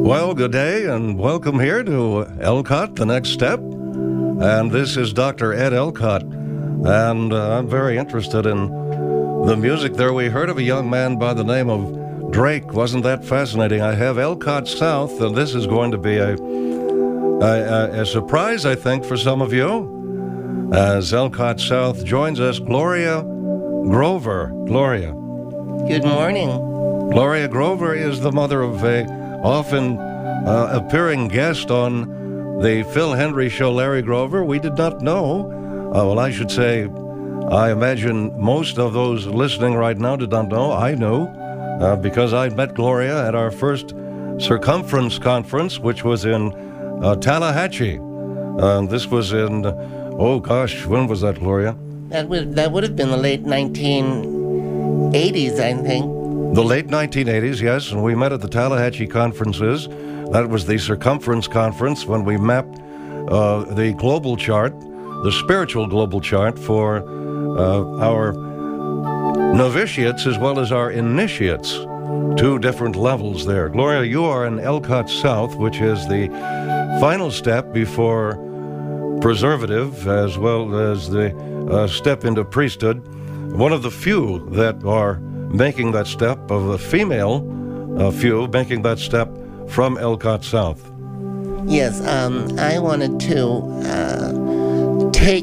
Well, good day and welcome here to Elcott, The Next Step. And this is Dr. Ed Elcott. And I'm very interested in the music there. We heard of a young man by the name of Drake. Wasn't that fascinating? I have Elcott South, and this is going to be a surprise, I think, for some of you. As Elcott South joins us, Gloria Grover. Gloria. Good morning. Gloria Grover is the mother of a often appearing guest on the Phil Hendrie Show, Larry Grover. We did not know. Well, I should say, I imagine most of those listening right now did not know. I knew because I met Gloria at our first Circumference Conference, which was in Tallahatchie. This was in, oh gosh, when was that, Gloria? That would have been the late 1980s, I think. The late 1980s, yes, and we met at the Tallahatchie conferences. That was the Circumference Conference when we mapped the global chart, the spiritual global chart for our novitiates as well as our initiates. Two different levels there. Gloria, you are in Elcott South, which is the final step before preservative as well as the step into priesthood. One of the few that are making that step, of the female few making that step from Elcott South. Yes, I wanted to take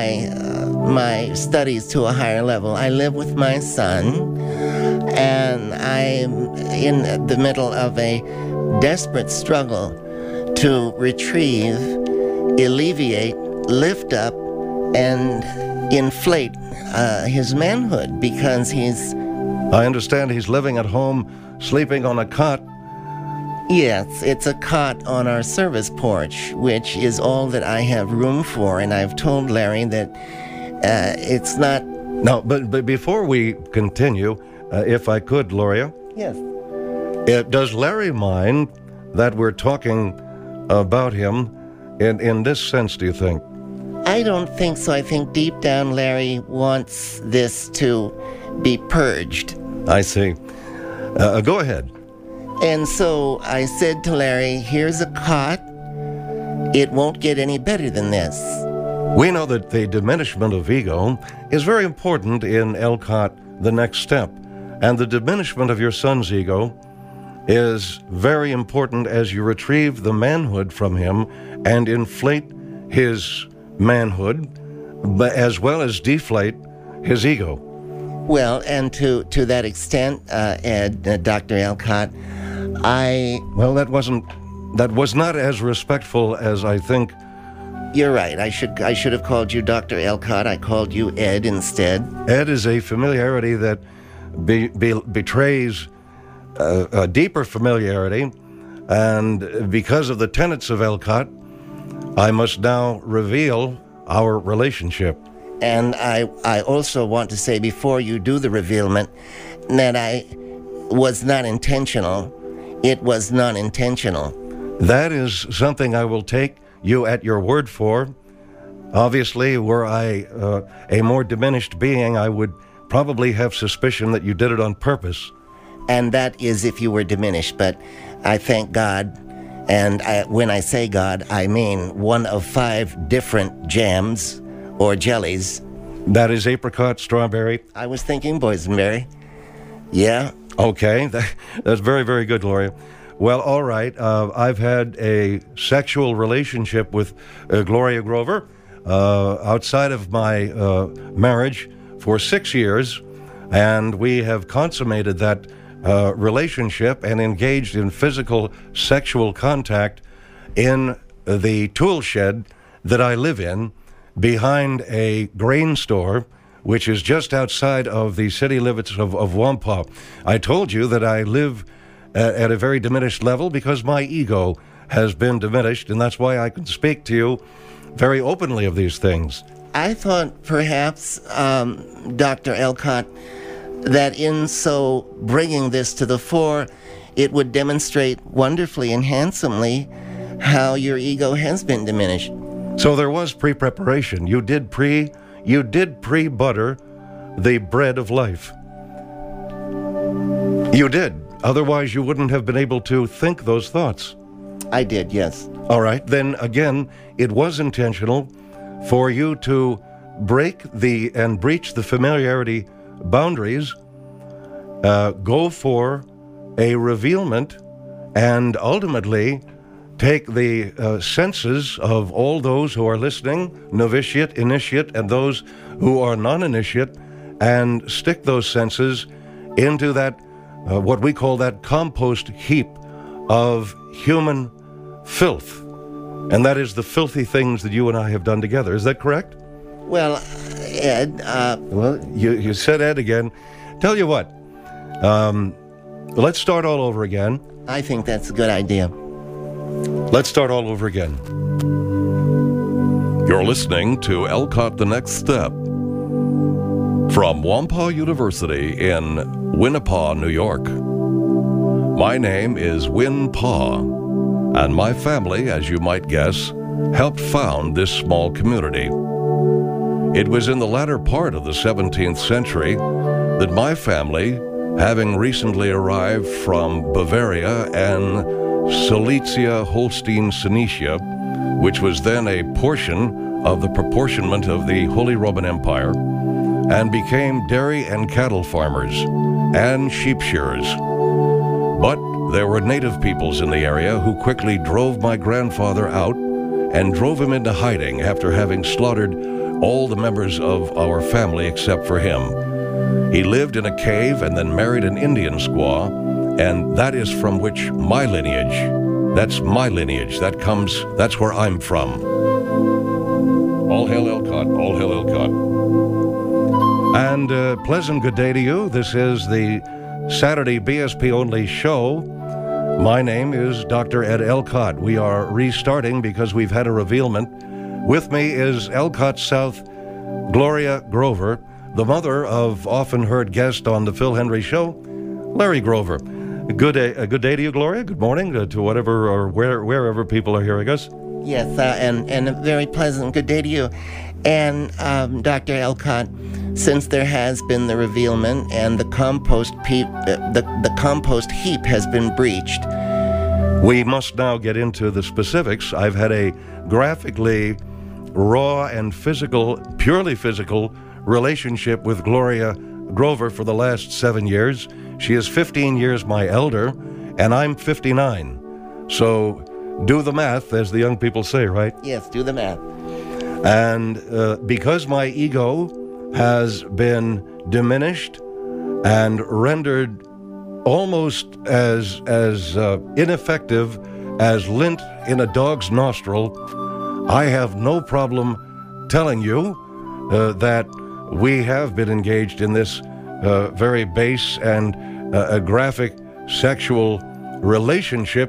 my studies to a higher level. I live with my son, and I'm in the middle of a desperate struggle to retrieve, alleviate, lift up, and inflate his manhood, because I understand he's living at home, sleeping on a cot. Yes, it's a cot on our service porch, which is all that I have room for, and I've told Larry that it's not... No, but before we continue, if I could, Gloria. Yes. Does Larry mind that we're talking about him in this sense, do you think? I don't think so. I think deep down Larry wants this to be purged. I see. Go ahead. And so I said to Larry, here's a cot. It won't get any better than this. We know that the diminishment of ego is very important in Elcott, The Next Step. And the diminishment of your son's ego is very important as you retrieve the manhood from him and inflate his manhood, as well as deflate his ego. Well, and to that extent, Ed, Dr. Elcott, Well, that was not as respectful as I think. You're right. I should have called you Dr. Elcott. I called you Ed instead. Ed is a familiarity that betrays a deeper familiarity, and because of the tenets of Elcott, I must now reveal our relationship. And I also want to say, before you do the revealment, that I was not intentional. It was not intentional. That is something I will take you at your word for. Obviously, were I a more diminished being, I would probably have suspicion that you did it on purpose. And that is if you were diminished. But I thank God, and when I say God, I mean one of 5 different jams or jellies. That is apricot, strawberry. I was thinking boysenberry. Yeah. Okay, that's very, very good, Gloria. Well, all right. I've had a sexual relationship with Gloria Grover outside of my marriage for 6 years, and we have consummated that relationship and engaged in physical sexual contact in the tool shed that I live in, behind a grain store, which is just outside of the city limits of Wampa. I told you that I live at a very diminished level because my ego has been diminished, and that's why I can speak to you very openly of these things. I thought perhaps, Dr. Elcott, that in so bringing this to the fore, it would demonstrate wonderfully and handsomely how your ego has been diminished. So there was pre-preparation. You did pre-butter the bread of life. You did. Otherwise, you wouldn't have been able to think those thoughts. I did, yes. All right. Then again, it was intentional for you to breach the familiarity boundaries, go for a revealment, and ultimately take the senses of all those who are listening, novitiate, initiate, and those who are non-initiate, and stick those senses into that, what we call that compost heap of human filth. And that is the filthy things that you and I have done together. Is that correct? Well, Ed, Well, you said Ed again. Tell you what, let's start all over again. I think that's a good idea. Let's start all over again. You're listening to Elcott The Next Step from Whampoa University in Winnepaugh, New York. My name is Win Pa, and my family, as you might guess, helped found this small community. It was in the latter part of the 17th century that my family, having recently arrived from Bavaria and Silesia, Holstein, Silesia, which was then a portion of the proportionment of the Holy Roman Empire, and became dairy and cattle farmers and sheep shearers. But there were native peoples in the area who quickly drove my grandfather out and drove him into hiding after having slaughtered all the members of our family except for him. He lived in a cave and then married an Indian squaw, and that is from which my lineage, that's where I'm from. All hail Elcott, all hail Elcott. And pleasant good day to you. This is the Saturday BSP Only show. My name is Dr. Ed Elcott. We are restarting because we've had a revealment. With me is Elcott South Gloria Grover, the mother of often heard guest on the Phil Hendrie Show, Larry Grover. Good day to you, Gloria. Good morning to whatever or wherever people are hearing us. Yes, and a very pleasant good day to you. And Dr. Elcott, since there has been the revealment and the compost heap has been breached, we must now get into the specifics. I've had a graphically raw and purely physical relationship with Gloria Grover for the last 7 years. She is 15 years my elder, and I'm 59. So do the math, as the young people say, right? Yes, do the math. And because my ego has been diminished and rendered almost as ineffective as lint in a dog's nostril, I have no problem telling you that we have been engaged in this very base and graphic sexual relationship.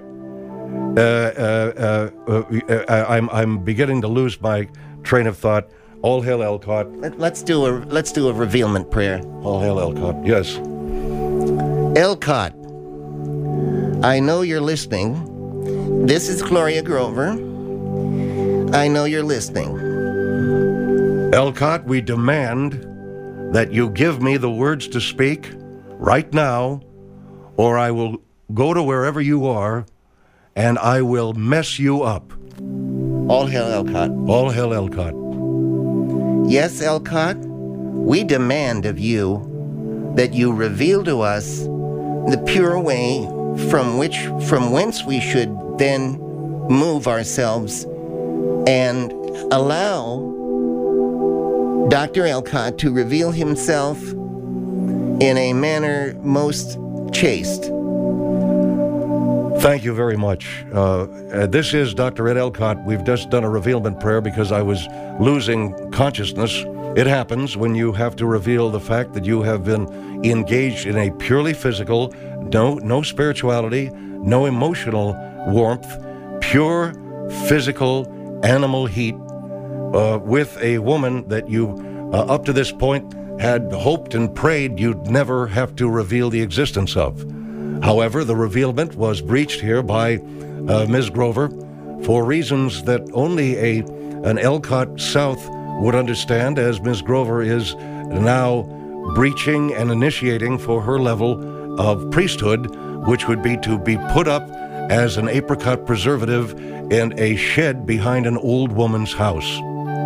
I'm beginning to lose my train of thought. All hail Elcott. Let's do a revealment prayer. All hail Elcott. Yes. Elcott, I know you're listening. This is Gloria Grover. I know you're listening. Elcott, we demand that you give me the words to speak right now, or I will go to wherever you are and I will mess you up. All hail Elcott. All hail Elcott. Yes, Elcott, we demand of you that you reveal to us the pure way from whence we should then move ourselves and allow Dr. Elcott to reveal himself in a manner most chaste. Thank you very much. This is Dr. Ed Elcott. We've just done a revealment prayer because I was losing consciousness. It happens when you have to reveal the fact that you have been engaged in a purely physical, no spirituality, no emotional warmth, pure physical animal heat with a woman that you, up to this point, had hoped and prayed you'd never have to reveal the existence of. However, the revealment was breached here by Ms. Grover for reasons that only an Elcott South would understand, as Ms. Grover is now breaching and initiating for her level of priesthood, which would be to be put up as an apricot preservative in a shed behind an old woman's house.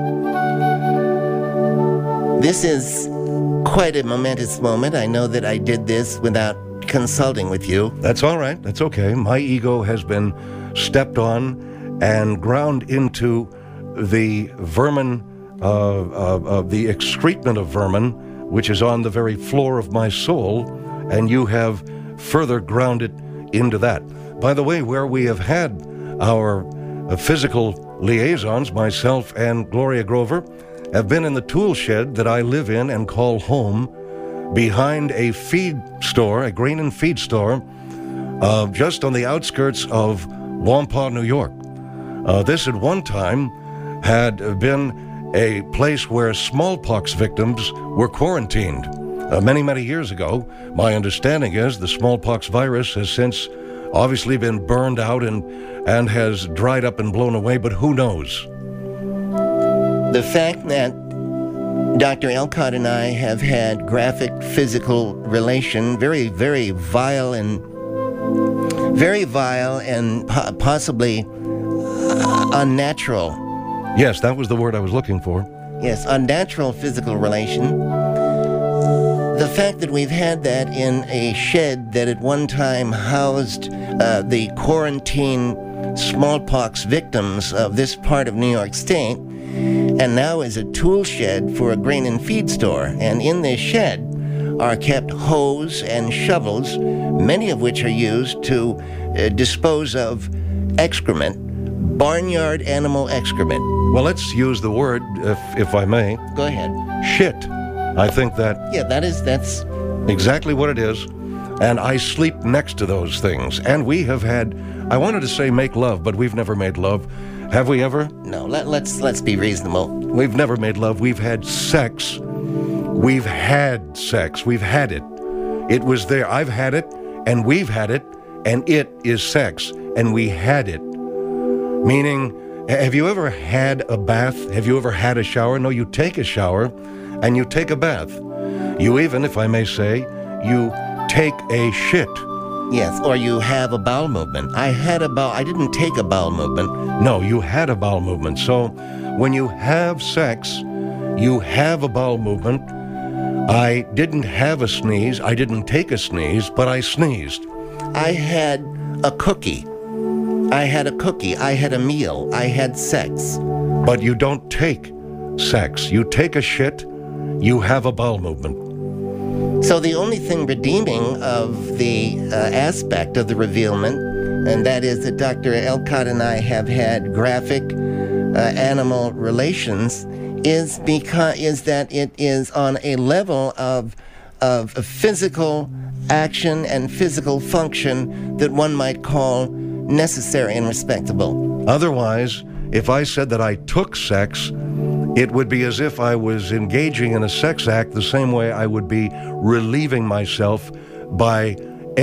This is quite a momentous moment. I know that I did this without consulting with you. That's all right. That's okay. My ego has been stepped on and ground into the vermin, the excrement of vermin, which is on the very floor of my soul, and you have further ground it into that. By the way, where we have had our physical liaisons, myself and Gloria Grover, have been in the tool shed that I live in and call home, behind a feed store, a grain and feed store, just on the outskirts of Wampah, New York. This at one time had been a place where smallpox victims were quarantined. Many, many years ago. My understanding is the smallpox virus has since obviously been burned out and has dried up and blown away, but who knows? The fact that Dr. Elcott and I have had graphic physical relation, very, very vile and possibly unnatural. Yes, that was the word I was looking for. Yes, unnatural physical relation. The fact that we've had that in a shed that at one time housed the quarantine smallpox victims of this part of New York State, and now is a tool shed for a grain and feed store. And in this shed are kept hoes and shovels, many of which are used to dispose of excrement, barnyard animal excrement. Well, let's use the word, if I may. Go ahead. Shit. I think that... Yeah, that's... exactly what it is. And I sleep next to those things. And we have had... I wanted to say make love, but we've never made love. Have we ever? No, let's be reasonable. We've never made love. We've had sex. We've had sex. We've had it. It was there. I've had it, and we've had it, and it is sex, and we had it. Meaning, have you ever had a bath? Have you ever had a shower? No, you take a shower, and you take a bath. You even, if I may say, you take a shit. Yes, or you have a bowel movement. I didn't take a bowel movement. No, you had a bowel movement. So when you have sex, you have a bowel movement. I didn't have a sneeze. I didn't take a sneeze, but I sneezed. I had a cookie. I had a meal. I had sex. But you don't take sex. You take a shit, you have a bowel movement. So the only thing redeeming of the aspect of the revealment, and that is that Dr. Elcott and I have had graphic animal relations, is that it is on a level of physical action and physical function that one might call necessary and respectable. Otherwise, if I said that I took sex, it would be as if I was engaging in a sex act the same way I would be relieving myself by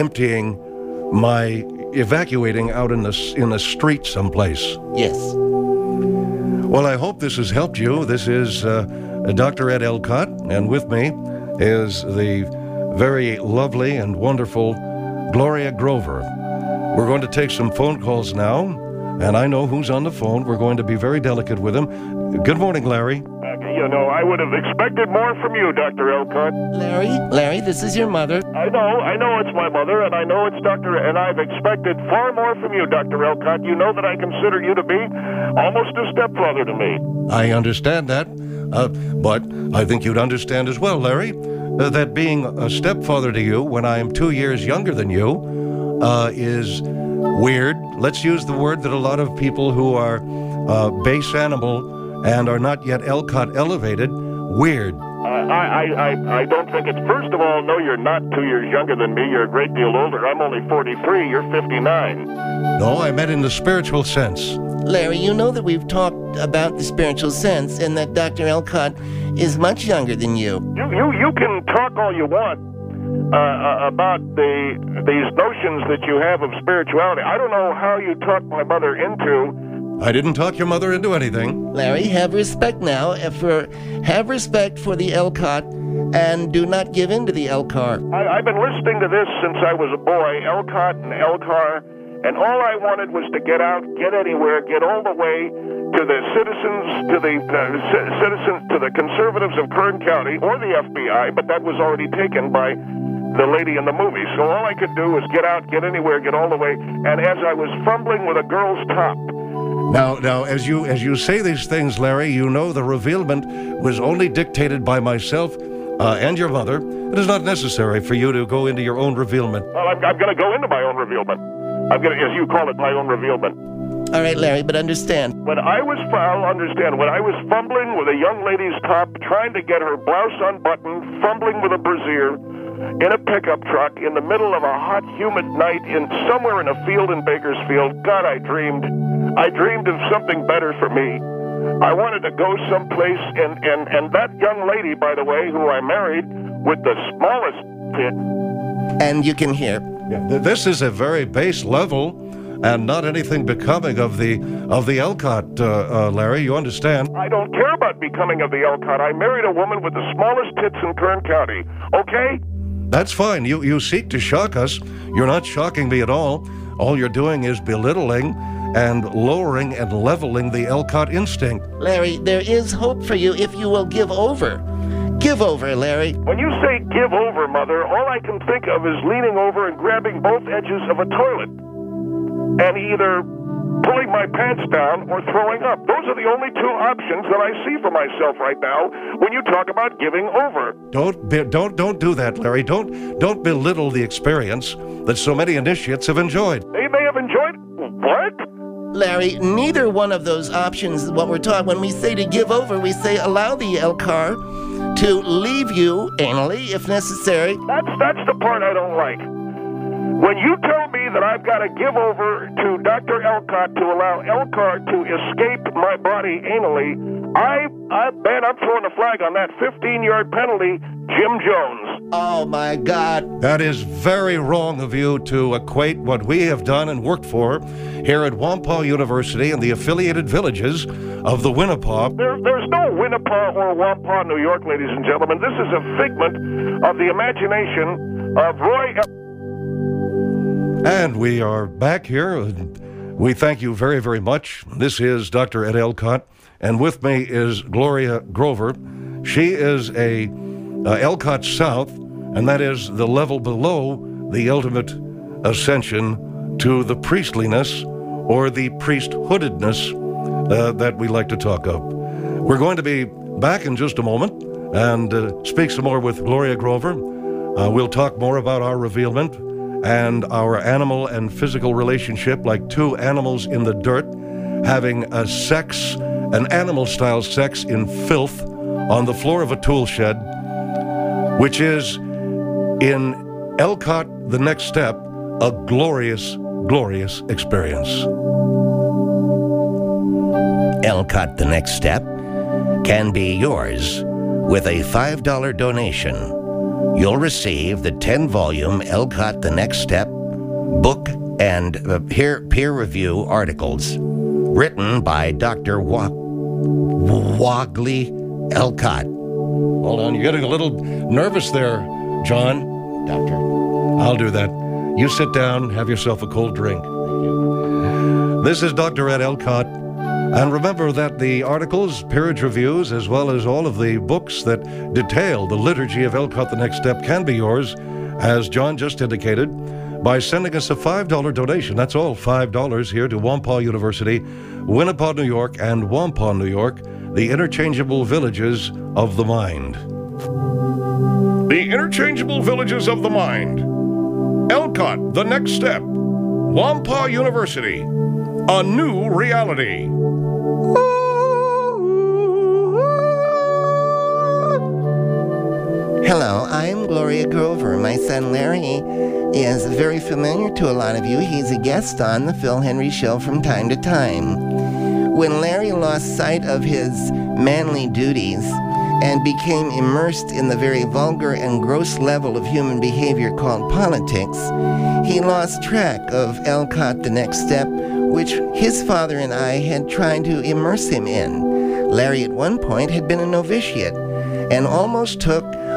evacuating out in the street someplace. Yes. Well, I hope this has helped you. This is Dr. Ed Elcott, and with me is the very lovely and wonderful Gloria Grover. We're going to take some phone calls now, and I know who's on the phone. We're going to be very delicate with him. Good morning, Larry. I would have expected more from you, Dr. Elcott. Larry, this is your mother. I know it's my mother, and I know it's and I've expected far more from you, Dr. Elcott. You know that I consider you to be almost a stepfather to me. I understand that, but I think you'd understand as well, Larry, that being a stepfather to you when I am 2 years younger than you is weird. Let's use the word that a lot of people who are base animal and are not yet Elcott elevated, weird. I don't think it's... First of all, no, you're not 2 years younger than me. You're a great deal older. I'm only 43. You're 59. No, I meant in the spiritual sense. Larry, you know that we've talked about the spiritual sense and that Dr. Elcott is much younger than you. You can talk all you want about these notions that you have of spirituality. I don't know how you talked my mother into... I didn't talk your mother into anything. Larry, have respect now. Have respect for the Elcott and do not give in to the Elcar. I've been listening to this since I was a boy, Elcott and Elcar, and all I wanted was to get out, get anywhere, get all the way to the citizens, to the conservatives of Kern County, or the FBI, but that was already taken by the lady in the movie. So all I could do was get out, get anywhere, get all the way, and as I was fumbling with a girl's top. Now, as you say these things, Larry, you know the revealment was only dictated by myself and your mother. It is not necessary for you to go into your own revealment. Well, I'm going to go into my own revealment. I'm going to, as you call it, my own revealment. All right, Larry, but understand. I'll understand. When I was fumbling with a young lady's top, trying to get her blouse unbuttoned, fumbling with a brassiere, in a pickup truck, in the middle of a hot, humid night, somewhere in a field in Bakersfield, God, I dreamed of something better for me. I wanted to go someplace, and that young lady, by the way, who I married, with the smallest tit. And you can hear. Yeah, this is a very base level, and not anything becoming of the Elcott, Larry. You understand? I don't care about becoming of the Elcott. I married a woman with the smallest tits in Kern County. Okay? That's fine. You seek to shock us. You're not shocking me at all. All you're doing is belittling and lowering and leveling the Elcott instinct. Larry, there is hope for you if you will give over. Give over, Larry. When you say give over, Mother, all I can think of is leaning over and grabbing both edges of a toilet and either pulling my pants down or throwing up. Those are the only two options that I see for myself right now when you talk about giving over. Don't do that, Larry. Don't belittle the experience that so many initiates have enjoyed. They may have enjoyed what? Larry, neither one of those options is what we're talking. When we say to give over, we say allow the Elcar to leave you anally if necessary. That's the part I don't like. When you tell me that I've got to give over to Dr. Elcott to allow Elcar to escape my body anally, man, I'm throwing a flag on that 15-yard penalty, Jim Jones. Oh, my God. That is very wrong of you to equate what we have done and worked for here at Wampah University and the affiliated villages of the Winnepaw. There's no Winnepaw or Wampah, New York, ladies and gentlemen. This is a figment of the imagination of Roy And we are back here. We thank you very, very much. This is Dr. Ed Elcott, and with me is Gloria Grover. She is a Elcott South, and that is the level below the ultimate ascension to the priestliness or the priesthoodedness that we like to talk of. We're going to be back in just a moment and speak some more with Gloria Grover. We'll talk more about our revealment and our animal and physical relationship, like two animals in the dirt having an animal-style sex in filth on the floor of a tool shed, which is, in Elcott, the next step, a glorious, glorious experience. Elcott, the next step, can be yours with a $5 donation. You'll receive the 10-volume Elcott the Next Step book and peer review articles written by Dr. Wogley Elcott. Hold on, you're getting a little nervous there, John. Doctor. I'll do that. You sit down, have yourself a cold drink. This is Dr. Ed Elcott. And remember that the articles, peerage reviews, as well as all of the books that detail the liturgy of Elcott the Next Step can be yours, as John just indicated, by sending us a $5 donation. That's all, $5 here to Wampah University, Winnepaw, New York, and Wampah, New York, the interchangeable villages of the mind. The interchangeable villages of the mind. Elcott, the Next Step. Wampah University, a new reality. Hello, I'm Gloria Grover. My son Larry is very familiar to a lot of you. He's a guest on the Phil Henry Show from time to time. When Larry lost sight of his manly duties and became immersed in the very vulgar and gross level of human behavior called politics, he lost track of Elcott the Next Step, which his father and I had tried to immerse him in. Larry at one point had been a novitiate and almost took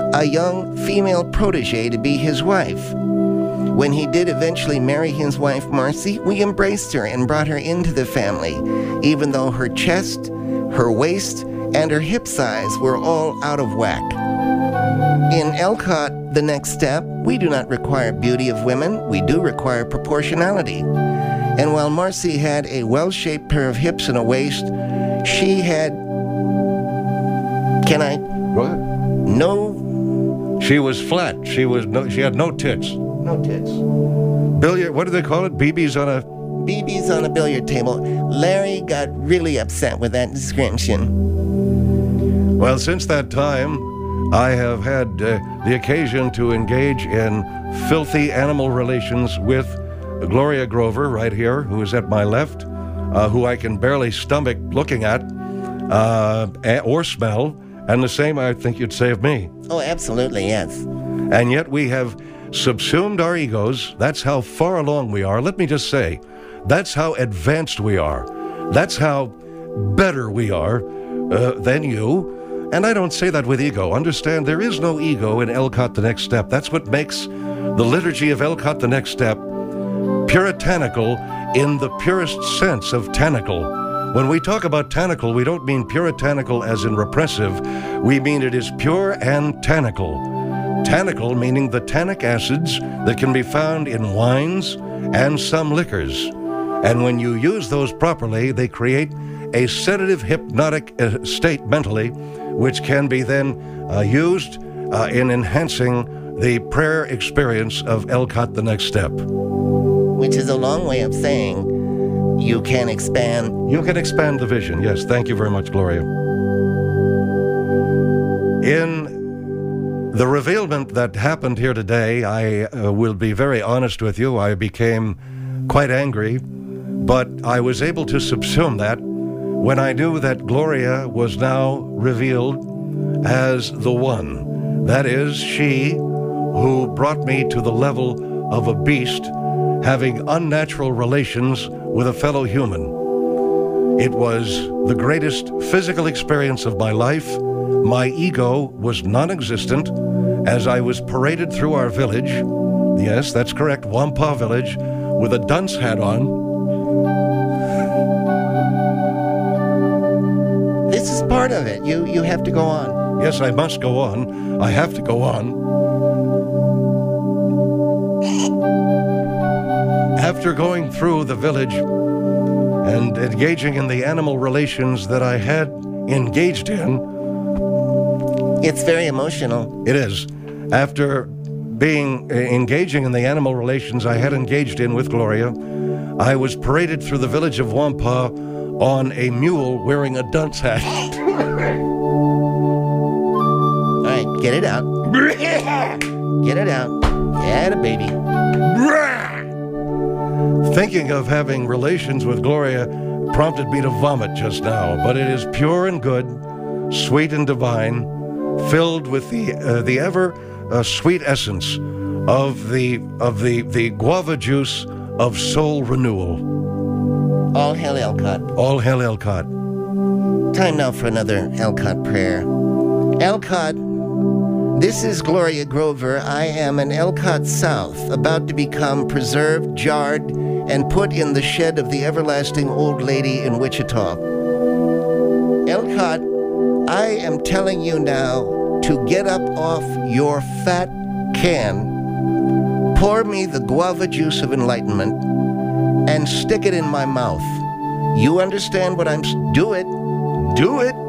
a young female protege to be his wife. When he did eventually marry his wife, Marcy, we embraced her and brought her into the family, even though her chest, her waist, and her hip size were all out of whack. In Elcott, the next step, we do not require beauty of women, we do require proportionality. And while Marcy had a well-shaped pair of hips and a waist, she had... Can I? Go ahead. No... She was flat. She had no tits. No tits. Billiard, what do they call it? BBs on a... BB's on a billiard table. Larry got really upset with that description. Well, since that time, I have had the occasion to engage in filthy animal relations with Gloria Grover, right here, who is at my left, who I can barely stomach looking at or smell, and the same I think you'd say of me. Oh, absolutely, yes. And yet we have subsumed our egos. That's how far along we are. Let me just say, that's how advanced we are. That's how better we are than you. And I don't say that with ego. Understand, there is no ego in Elcott the Next Step. That's what makes the liturgy of Elcott the Next Step puritanical in the purest sense of tanical. When we talk about tanical, we don't mean puritanical as in repressive. We mean it is pure and tanical. Tanical meaning the tannic acids that can be found in wines and some liquors. And when you use those properly, they create a sedative hypnotic state mentally, which can be then used in enhancing the prayer experience of Elcott the Next Step. Which is a long way of saying you can expand. You can expand the vision, yes. Thank you very much, Gloria. In the revealment that happened here today, I will be very honest with you, I became quite angry, but I was able to subsume that when I knew that Gloria was now revealed as the one. That is, she who brought me to the level of a beast having unnatural relations with a fellow human. It was the greatest physical experience of my life. My ego was non-existent as I was paraded through our village. Yes, that's correct, Wampa Village, with a dunce hat on. This is part of it. You have to go on. Yes, I must go on. I have to go on. After going through the village and engaging in the animal relations that I had engaged in, It's very emotional. it is. After engaging in the animal relations I had engaged in with Gloria, I was paraded through the village of Wampa on a mule wearing a dunce hat. All right, get it out. Get it out. Yeah, baby. Thinking of having relations with Gloria prompted me to vomit just now, but it is pure and good, sweet and divine, filled with the ever sweet essence of the guava juice of soul renewal. All hail Elcott. All hail Elcott. Time now for another Elcott prayer. Elcott, this is Gloria Grover. I am an Elcott South, about to become preserved, jarred, and put in the shed of the everlasting old lady in Wichita. Elcott, I am telling you now to get up off your fat can, pour me the guava juice of enlightenment, and stick it in my mouth. You understand what I'm... Do it. Do it.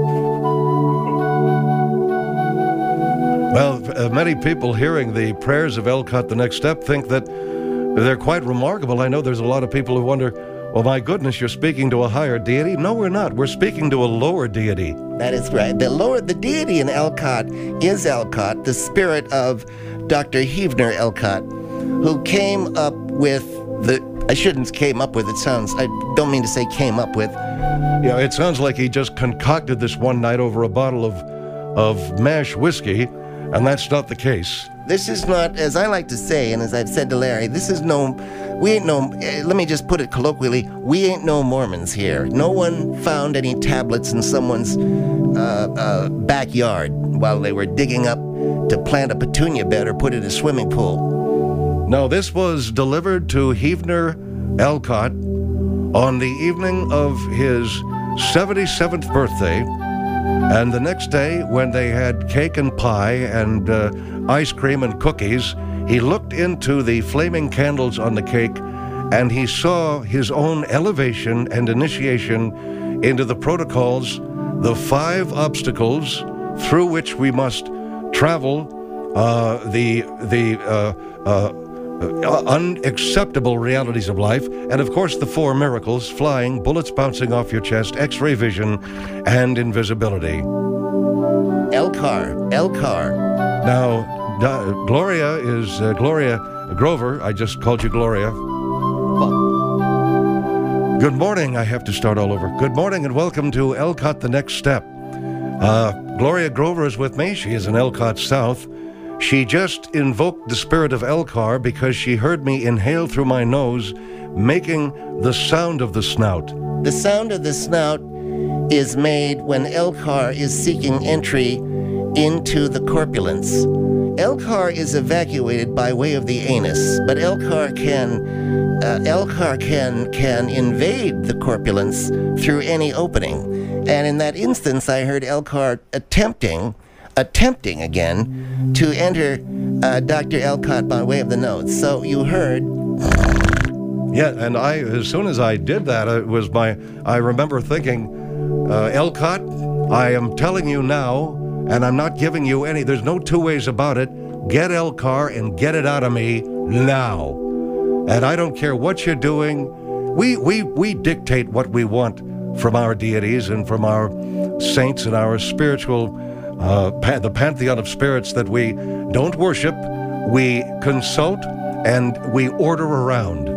Well, many people hearing the prayers of Elcott the Next Step think that they're quite remarkable. I know there's a lot of people who wonder, well, my goodness, you're speaking to a higher deity. No, we're not. We're speaking to a lower deity. That is right. The deity in Elcott is Elcott, the spirit of Dr. Heavener Elcott, who came up with I shouldn't came up with, I don't mean to say came up with. Yeah, it sounds like he just concocted this one night over a bottle of mash whiskey, and that's not the case. This is not, as I like to say, and as I've said to Larry, let me just put it colloquially, we ain't no Mormons here. No one found any tablets in someone's backyard while they were digging up to plant a petunia bed or put it in a swimming pool. Now, this was delivered to Heavener Elcott on the evening of his 77th birthday, and the next day, when they had cake and pie and ice cream and cookies, he looked into the flaming candles on the cake, and he saw his own elevation and initiation into the protocols, the 5 obstacles through which we must travel, the unacceptable realities of life, and of course the 4 miracles: flying, bullets bouncing off your chest, x-ray vision, and invisibility. Elcar. Now, Gloria is Gloria Grover. I just called you Gloria. Good morning. I have to start all over. Good morning and welcome to Elcott The Next Step. Gloria Grover is with me. She is in Elcott South. She just invoked the spirit of Elcar because she heard me inhale through my nose, making the sound of the snout. The sound of the snout is made when Elcar is seeking entry into the corpulence. Elcar is evacuated by way of the anus, but Elcar can invade the corpulence through any opening. And in that instance, I heard Elcar attempting again to enter Dr. Elcott by way of the nose. So you heard. Yeah, and as soon as I did that, I remember thinking, Elcott, I am telling you now, and I'm not giving you any, there's no 2 ways about it. Get Elcar and get it out of me now. And I don't care what you're doing. We dictate what we want from our deities and from our saints and our spiritual, the pantheon of spirits that we don't worship. We consult and we order around.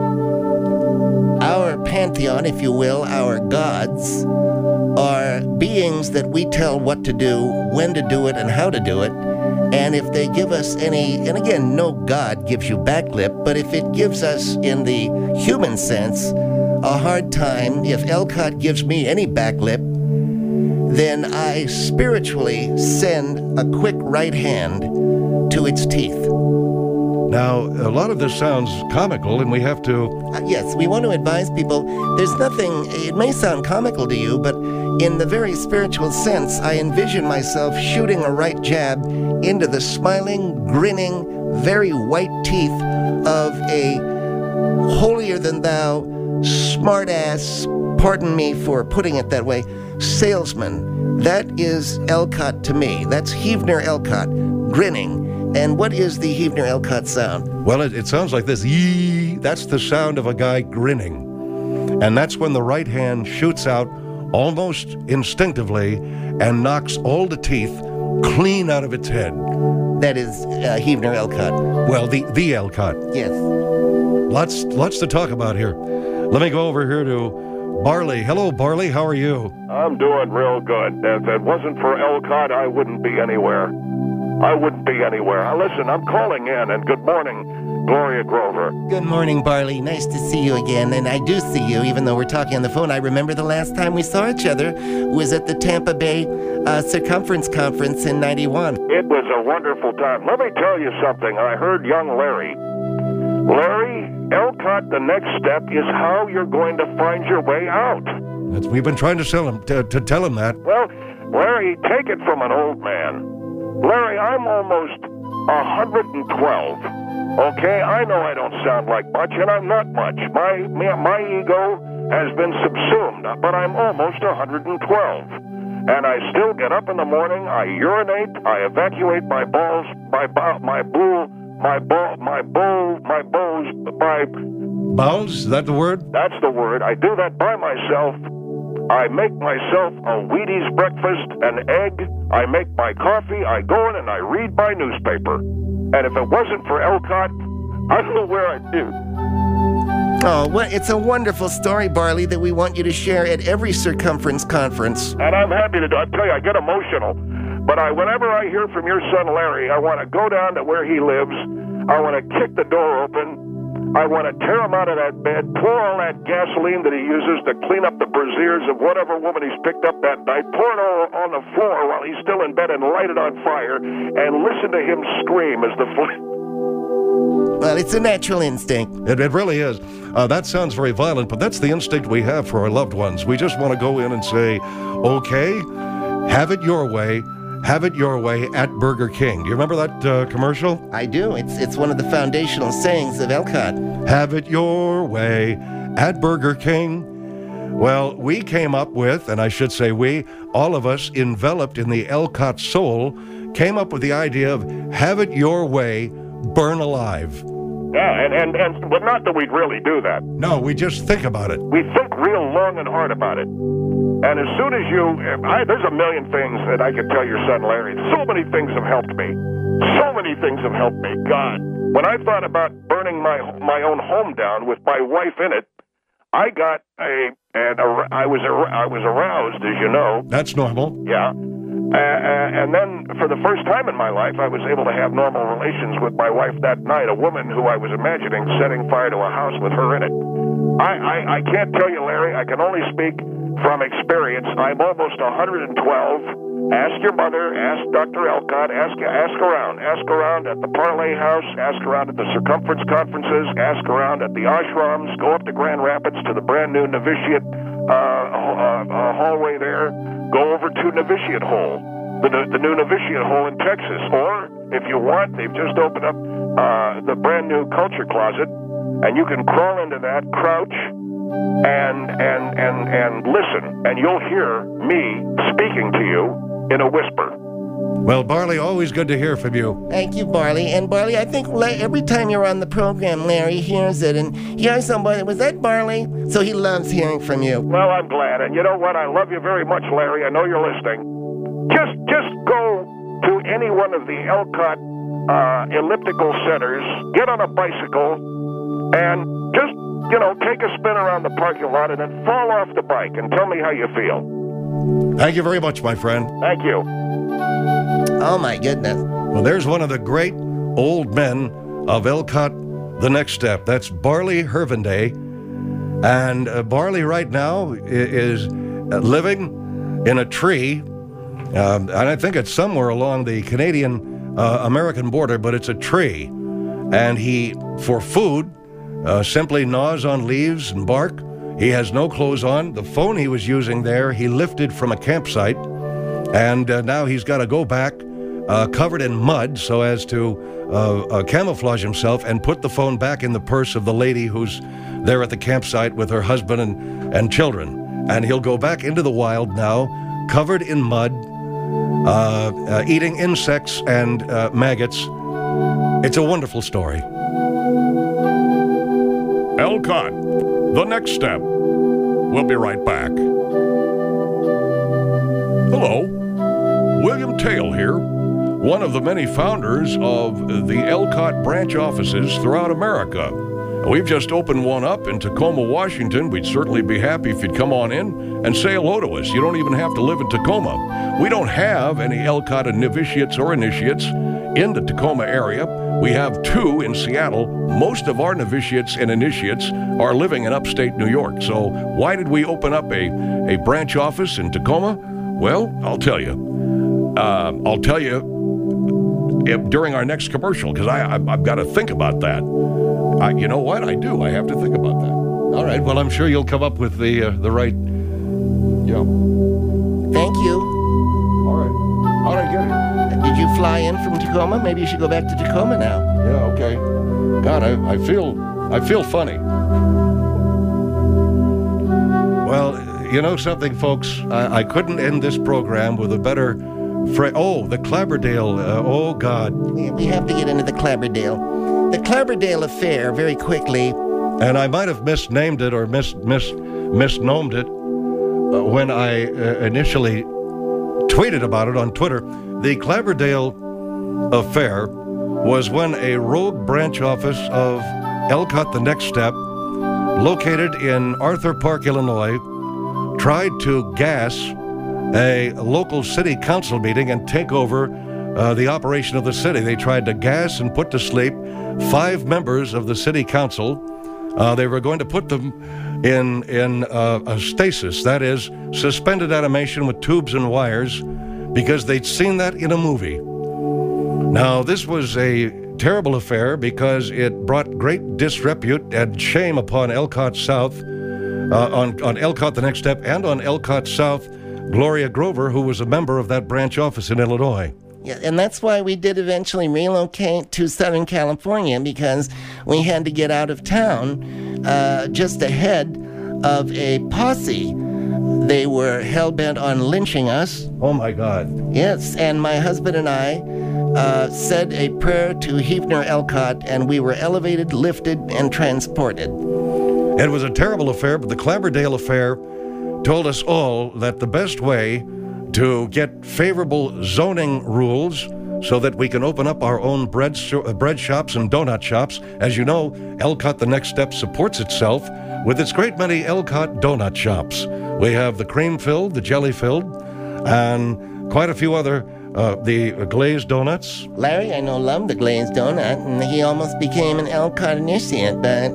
Our pantheon, if you will, our gods, are beings that we tell what to do, when to do it, and how to do it. And if they give us any, and again, no God gives you backlip, but if it gives us, in the human sense, a hard time, if Elcott gives me any backlip, then I spiritually send a quick right hand to its teeth. Now, a lot of this sounds comical, and we have to... Yes, we want to advise people, there's nothing, it may sound comical to you, but in the very spiritual sense, I envision myself shooting a right jab into the smiling, grinning, very white teeth of a holier-than-thou, smart-ass, pardon me for putting it that way, salesman. That is Elcott to me. That's Heavener Elcott, grinning. And what is the Heavener Elcott sound? Well, it sounds like this. Yee! That's the sound of a guy grinning. And that's when the right hand shoots out almost instinctively and knocks all the teeth clean out of its head. That is Heavener Elcott. Well, the Elcott. Yes. Lots to talk about here. Let me go over here to Barley. Hello, Barley. How are you? I'm doing real good. If it wasn't for Elcott, I wouldn't be anywhere. Listen, I'm calling in, and good morning, Gloria Grover. Good morning, Barley. Nice to see you again. And I do see you, even though we're talking on the phone. I remember the last time we saw each other was at the Tampa Bay Circumference Conference in '91. It was a wonderful time. Let me tell you something. I heard young Larry, Elcott, the next step is how you're going to find your way out. We've been trying to tell him that. Well, Larry, take it from an old man. Larry, I'm almost 112. Okay, I know I don't sound like much, and I'm not much. My ego has been subsumed, but I'm almost 112. And I still get up in the morning, I urinate, I evacuate my balls, my bowels. Bowels? Is that the word? That's the word. I do that by myself. I make myself a Wheaties breakfast, an egg. I make my coffee. I go in and I read my newspaper. And if it wasn't for Elcott, I don't know where I'd be. Oh, well, it's a wonderful story, Barley, that we want you to share at every circumference conference. And I'm happy to do it. I tell you, I get emotional. But whenever I hear from your son Larry, I want to go down to where he lives. I want to kick the door open. I want to tear him out of that bed, pour all that gasoline that he uses to clean up the brassieres of whatever woman he's picked up that night, pour it all on the floor while he's still in bed and light it on fire, and listen to him scream as the Well, it's a natural instinct. It really is. That sounds very violent, but that's the instinct we have for our loved ones. We just want to go in and say, okay, have it your way. Have it your way at Burger King. Do you remember that commercial? I do. It's one of the foundational sayings of Elcott. Have it your way at Burger King. Well, we came up with, and I should say we, all of us enveloped in the Elcott soul, came up with the idea of have it your way, burn alive. Yeah, but not that we'd really do that. No, we just think about it. We think real long and hard about it. And as soon as there's a million things that I could tell your son Larry. So many things have helped me. So many things have helped me. God, when I thought about burning my own home down with my wife in it, I got I was aroused, as you know. That's normal. Yeah. And then, for the first time in my life, I was able to have normal relations with my wife that night, a woman who I was imagining setting fire to a house with her in it. I can't tell you, Larry. I can only speak from experience. I'm almost 112. Ask your mother. Ask Dr. Elcott. Ask around. Ask around at the Parlay House. Ask around at the circumference conferences. Ask around at the ashrams. Go up to Grand Rapids to the brand new novitiate hallway there. Go over to Novitiate Hole, the new Novitiate Hole in Texas. Or, if you want, they've just opened up the brand new Culture Closet, and you can crawl into that, crouch, and listen, and you'll hear me speaking to you in a whisper. Well, Barley, always good to hear from you. Thank you, Barley. And Barley, I think every time you're on the program, Larry hears it, and he hears somebody, was that Barley? So he loves hearing from you. Well, I'm glad. And you know what? I love you very much, Larry. I know you're listening. Just go to any one of the Elcott elliptical centers, get on a bicycle, and just, take a spin around the parking lot and then fall off the bike and tell me how you feel. Thank you very much, my friend. Thank you. Oh, my goodness. Well, there's one of the great old men of Elcott, the next step. That's Barley Hervenday. And Barley right now is living in a tree. And I think it's somewhere along the Canadian-American border, but it's a tree. And he, for food, simply gnaws on leaves and bark. He has no clothes on. The phone he was using there, he lifted from a campsite. And now he's got to go back covered in mud so as to camouflage himself and put the phone back in the purse of the lady who's there at the campsite with her husband and children. And he'll go back into the wild now, covered in mud, eating insects and maggots. It's a wonderful story. Elcott, the next step. We'll be right back. Hello, William Tail here, one of the many founders of the Elcott branch offices throughout America. We've just opened one up in Tacoma, Washington. We'd certainly be happy if you'd come on in and say hello to us. You don't even have to live in Tacoma. We don't have any Elcott novitiates or initiates in the Tacoma area. We have 2 in Seattle. Most of our novitiates and initiates are living in upstate New York. So why did we open up a branch office in Tacoma? Well, I'll tell you during our next commercial, because I've got to think about that. You know what? I do. I have to think about that. All right. Well, I'm sure you'll come up with the right. Yeah. Thank you. All right. All right. Get it. Did you fly in from Tacoma? Maybe you should go back to Tacoma now. Yeah. Okay. God, I feel funny. Well, you know something, folks? I couldn't end this program with a better the Clabberdale. Oh, God. We have to get into the Clabberdale. The Clabberdale affair, very quickly. And I might have misnamed it or misnomed it when I initially tweeted about it on Twitter. The Clabberdale affair was when a rogue branch office of Elcott the Next Step, located in Arthur Park, Illinois, tried to gas a local city council meeting and take over the operation of the city. They tried to gas and put to sleep 5 members of the city council. They were going to put them in a stasis, that is, suspended animation with tubes and wires, because they'd seen that in a movie. Now, this was a terrible affair because it brought great disrepute and shame upon Elkhart South, on Elkhart the Next Step, and on Elkhart South, Gloria Grover, who was a member of that branch office in Illinois. Yeah, and that's why we did eventually relocate to Southern California, because we had to get out of town just ahead of a posse. They were hell-bent on lynching us. Oh, my God. Yes, and my husband and I said a prayer to Hefner Elkhart, and we were elevated, lifted, and transported. It was a terrible affair, but the Clabberdale affair told us all that the best way to get favorable zoning rules so that we can open up our own bread shops and donut shops. As you know, Elkhart the Next Step supports itself with its great many Elkhart donut shops. We have the cream-filled, the jelly-filled, and quite a few other the glazed donuts. Larry, I know, loved the glazed donut, and he almost became an Elkhart initiate, but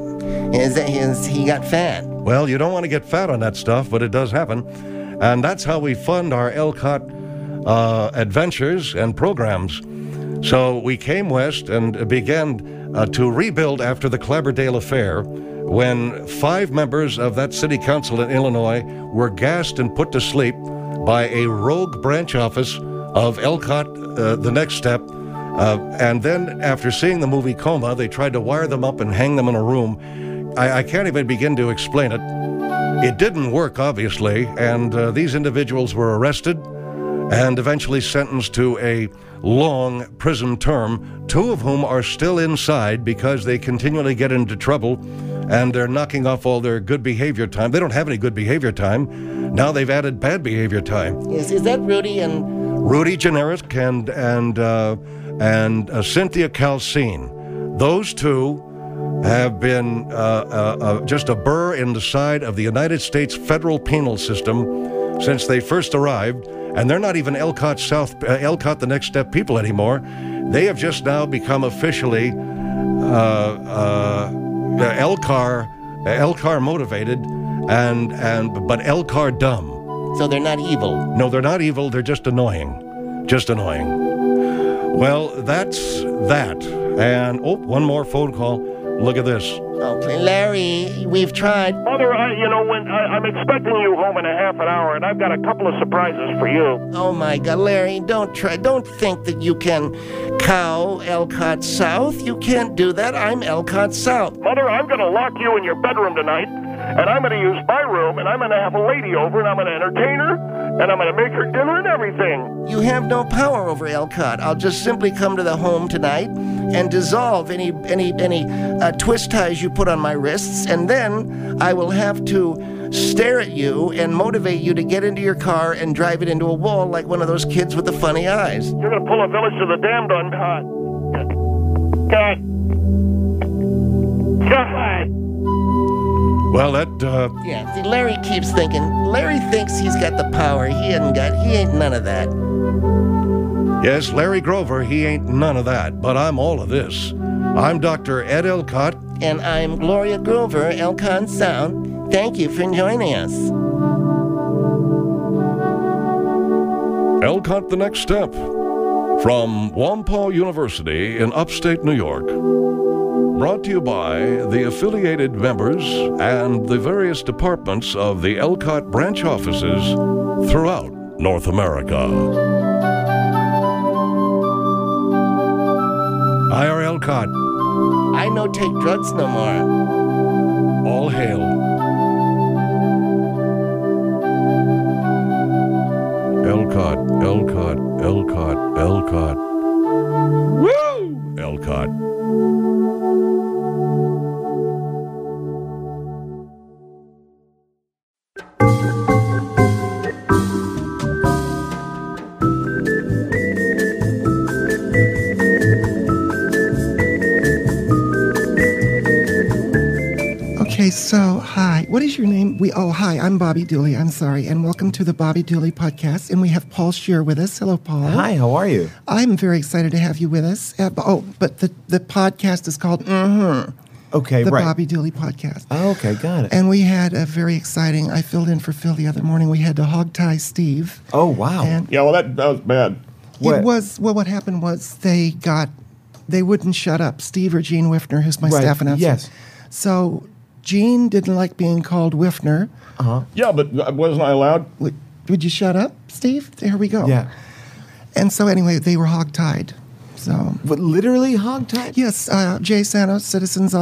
he got fat. Well, you don't want to get fat on that stuff, but it does happen. And that's how we fund our Elkhart adventures and programs. So we came west and began to rebuild after the Clabberdale affair, when 5 members of that city council in Illinois were gassed and put to sleep by a rogue branch office of Elkhart the Next Step. And then after seeing the movie Coma, they tried to wire them up and hang them in a room. I can't even begin to explain it. It didn't work, obviously, and these individuals were arrested and eventually sentenced to a long prison term, 2 of whom are still inside because they continually get into trouble and they're knocking off all their good behavior time. They don't have any good behavior time. Now they've added bad behavior time. Yes, is that Rudy and... Rudy Generic and Cynthia Calcine. Those 2 have been just a burr in the side of the United States federal penal system since they first arrived, and they're not even Elkhart the Next Step people anymore. They have just now become officially Elkhart motivated, but Elkhart dumb. So they're not evil. No, they're not evil. They're just annoying. Just annoying. Well, that's that. And, one more phone call. Look at this. Oh, Larry, we've tried. Mother, I'm expecting you home in a half an hour, and I've got a couple of surprises for you. Oh, my God, Larry, don't think that you can cow Elkhart South. You can't do that. I'm Elkhart South. Mother, I'm going to lock you in your bedroom tonight, and I'm going to use my room, and I'm going to have a lady over, and I'm going to entertain her, and I'm going to make her dinner and everything. You have no power over Elkhart. I'll just simply come to the home tonight and dissolve any twist ties you put on my wrists, and then I will have to stare at you and motivate you to get into your car and drive it into a wall like one of those kids with the funny eyes. You're going to pull a village to the damned on God. Well, that... Yeah, see, Larry keeps thinking. Larry thinks he's got the power. He ain't none of that. Yes, Larry Grover, he ain't none of that, but I'm all of this. I'm Dr. Ed Elkhart. And I'm Gloria Grover, Elkhart Sound. Thank you for joining us. Elkhart the Next Step from Wampau University in upstate New York. Brought to you by the affiliated members and the various departments of the Elkhart branch offices throughout North America. I.R. Elkhart. I no take drugs no more. All hail. Elkhart, Elkhart, Elkhart, Elkhart. Woo! Elkhart. Okay, so hi. What is your name? Hi, I'm Bobby Dooley. I'm sorry. And welcome to the Bobby Dooley podcast. And we have Paul Scheer with us. Hello, Paul. Hi, how are you? I'm very excited to have you with us. But the podcast is called Okay, the right. Bobby Dooley podcast. Oh, okay, got it. And we had a very exciting, I filled in for Phil the other morning. We had to hog tie Steve. Oh, wow. And Yeah, well, that was bad. what happened was they wouldn't shut up. Steve or Gene Wiffner, who's my Right, staff announcer. yes. So Gene didn't like being called Wiffner. Yeah, but wasn't I allowed? Would you shut up, Steve? There we go. Yeah. And so anyway, they were hog-tied. So What, literally hog-tied? yes, Jay Santos, Citizens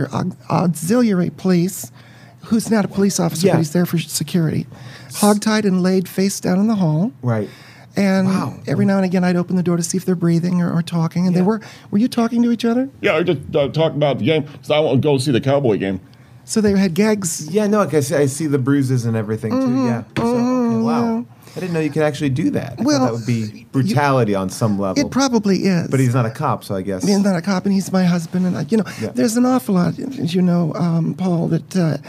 Auxiliary Police, who's not a police officer, Yeah. but he's there for security, hog-tied and laid face down in the hall. Right. And Wow. every now and again, I'd open the door to see if they're breathing or talking. And they Yeah. were. Were you talking to each other? Yeah, I just talked about the game because I want to go see the Cowboy game. So they had gags. Yeah, no, I see the bruises and everything, too, yeah. So, okay, wow. I didn't know you could actually do that. I thought Well, that would be brutality on some level. It probably is. But he's not a cop, so I guess. He's not a cop, and he's my husband. And Yeah. there's an awful lot, as you know, Paul, that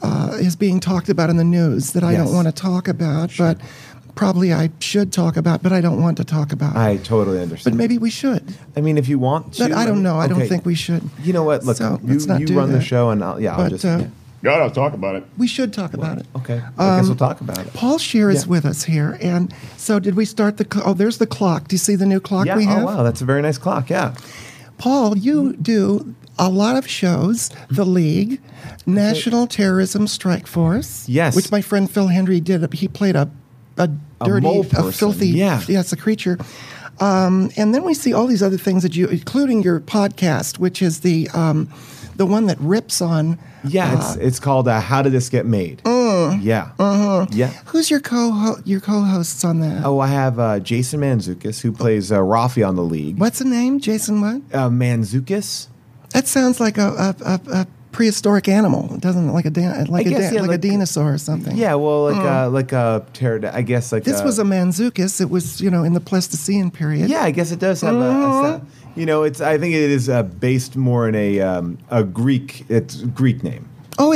is being talked about in the news that I Yes. don't want to talk about, but probably I should talk about, but I don't want to talk about. I totally But understand. maybe we should. I mean, if you want to. But I don't know. I don't okay. think we should. You know what? Look, So, let's not you do run the that. show, and I'll But just. Yeah. God, I'll talk about it. we should talk about it. Okay. I guess we'll talk about it. Paul Scheer is Yeah. with us here, and so did we start the? There's the clock. Do you see the new clock Yeah. we have? Oh, wow. That's a very nice clock. Yeah. Paul, you do a lot of shows. The League, National Terrorism Strike Force. Yes. Which my friend Phil Hendry did. He played a dirty, mole a person, filthy, yeah. yes, a creature. And then we see all these other things that you, including your podcast, which is the one that rips on. Yeah, it's called How Did This Get Made? Yeah. Yeah. Who's your co-hosts on that? Oh, I have Jason Mantzoukas, who plays Rafi on the League. What's the name? Jason what? Mantzoukas? That sounds like a prehistoric animal. It doesn't like a dinosaur or something. Yeah, well, like a pterodactyl. I guess like This was a Mantzoukas. It was, in the Pleistocene period. Yeah, I guess it does have a it's. I think it is based more in a Greek. It's a Greek name.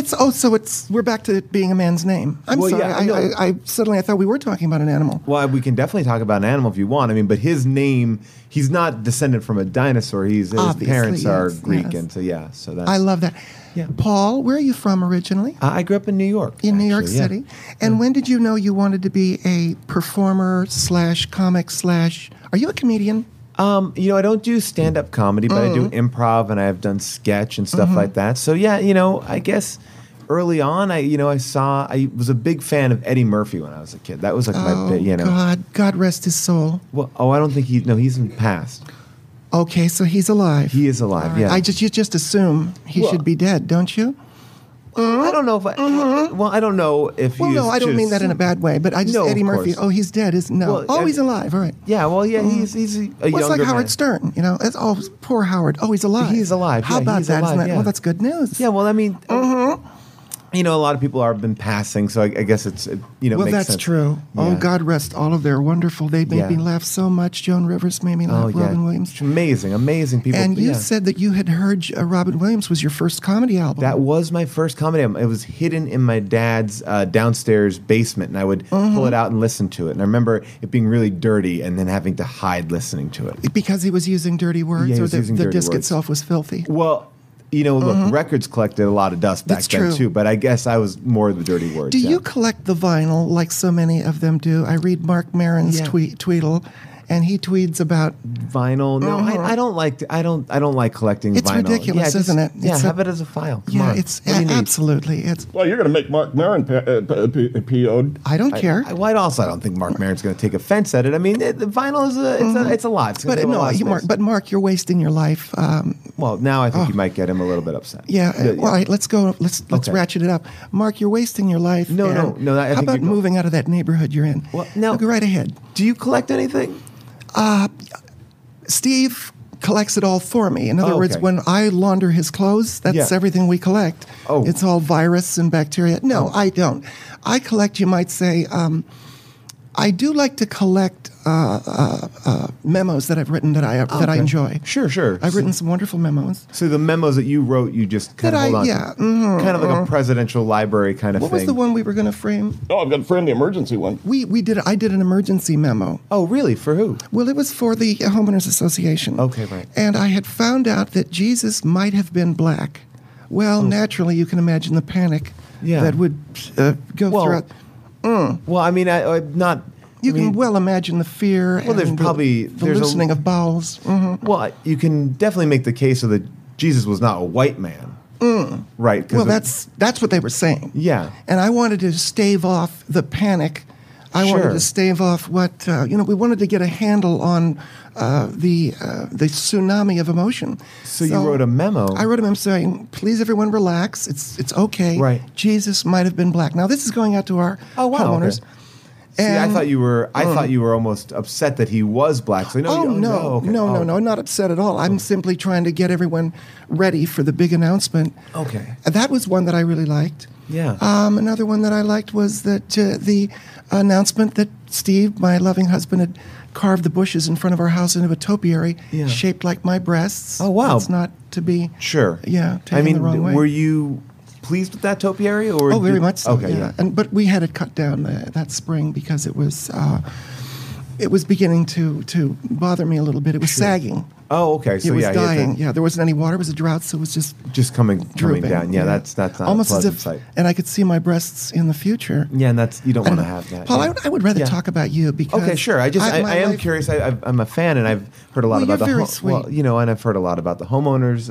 So we're back to it being a man's name. I'm Well, sorry. yeah, I no. suddenly I thought we were talking about an animal. Well, we can definitely talk about an animal if you want. I mean, but his name, he's not descended from a dinosaur. His Obviously, parents are yes, Greek, yes. and so yeah. So that's. I love that. Yeah. Paul, where are you from originally? I grew up in New York. In New York actually, yeah. City. And when did you know you wanted to be a performer / comic / Are you a comedian? I don't do stand-up comedy, but I do improv, and I've done sketch and stuff like that. So yeah, I guess early on, I was a big fan of Eddie Murphy when I was a kid. That was like my big, God rest his soul. Well, I don't think he's in the past. Okay, so he's alive. He is alive. All right. Yeah. You just assume he Well- should be dead, don't you? I don't know if well, I don't know if Well, no, I don't mean that in a bad way, but I just No, of Eddie Murphy. course. Oh, he's dead, isn't no? Well, He's alive. All right. Yeah, well, yeah, he's a younger Well, it's like Howard man. Stern, It's poor Howard. Oh, he's alive. He's alive, How yeah, about he's that? alive, Isn't that? yeah. Well, that's good news. Yeah, well, I mean, a lot of people have been passing, so I guess it's Well, makes that's sense. true. Oh, Yeah. God rest all of their wonderful. They made Yeah. me laugh so much. Joan Rivers made me Oh laugh. yeah, Robin Williams. It's amazing people. And you yeah. said that you had heard Robin Williams was your first comedy album. That was my first comedy album. It was hidden in my dad's downstairs basement, and I would pull it out and listen to it. And I remember it being really dirty, and then having to hide listening to it. because he was using dirty words, Yeah, he or was using the dirty disc words. itself was filthy. Well, look, records collected a lot of dust back That's then true. too. But I guess I was more of the dirty words. Do yeah. you collect the vinyl like so many of them do? I read Mark Maron's Yeah. tweedle, and he tweets about. vinyl? No, I don't like. I don't like collecting It's vinyl. ridiculous, yeah, just- isn't it? Yeah, It's have it as a file. Come Yeah, on. it's What do you need? absolutely. It's. Well, you're going to make Mark Maron PO'd. I don't care. I don't think Mark Maron's going to take offense at it. I mean, the vinyl is it's a lot. It's gonna But take up a no, lot of space. Mark, you're wasting your life. Well, now I think you might get him a little bit upset. Yeah. All right, let's go. Let's Okay. ratchet it up. Mark, you're wasting your life. No, and no, I how think about you're go- moving out of that neighborhood you're in? Well, no. Go right ahead. Do you collect anything? Steve collects it all for me. In other Oh, words, okay. when I launder his clothes, that's Yeah. everything we collect. Oh. It's all virus and bacteria. No, I don't. I collect, you might say, I do like to collect memos that I've written that I enjoy. Sure. I've written some wonderful memos. So the memos that you wrote, you just kind of hold on to. Kind of like a presidential library kind of What thing. was the one we were going to frame? Oh, I've got to frame the emergency one. I did an emergency memo. Oh, really? For who? Well, it was for the Homeowners Association. Okay, right. And I had found out that Jesus might have been black. Well, naturally, you can imagine the panic that would go throughout. Well, I mean, I'm not. You can well imagine the fear. Well, there's and probably the loosening of bowels. Mm-hmm. Well, you can definitely make the case that Jesus was not a white man, right? 'Cause Well, that's what they were saying. Yeah. And I wanted to stave off the panic. I wanted to stave off what we wanted to get a handle on the tsunami of emotion. So you wrote a memo. I wrote a memo saying, "Please, everyone, relax. It's okay. Right. Jesus might have been black." Now this is going out to our homeowners. Okay. See, I thought you were almost upset that he was black. So No, not upset at all. I'm simply trying to get everyone ready for the big announcement. Okay. And that was one that I really liked. Yeah. Another one that I liked was that the announcement that Steve, my loving husband, had carved the bushes in front of our house into a topiary shaped like my breasts. Oh, wow. It's not to be taken the wrong way. Were you pleased with that topiary? Or very much so. Okay, yeah. But we had it cut down that spring because it was beginning to bother me a little bit. It was sagging. Oh, okay. So it was dying. Yeah, there wasn't any water. It was a drought, so it was just coming drooping. down. Yeah, that's not almost a pleasant as if, sight. and I could see my breasts in the future. Yeah, and you don't want to have that. Paul, yeah. I would rather talk about you because. Okay, sure. I am curious. I'm a fan, and I've heard a lot about you're very sweet. and I've heard a lot about the homeowners.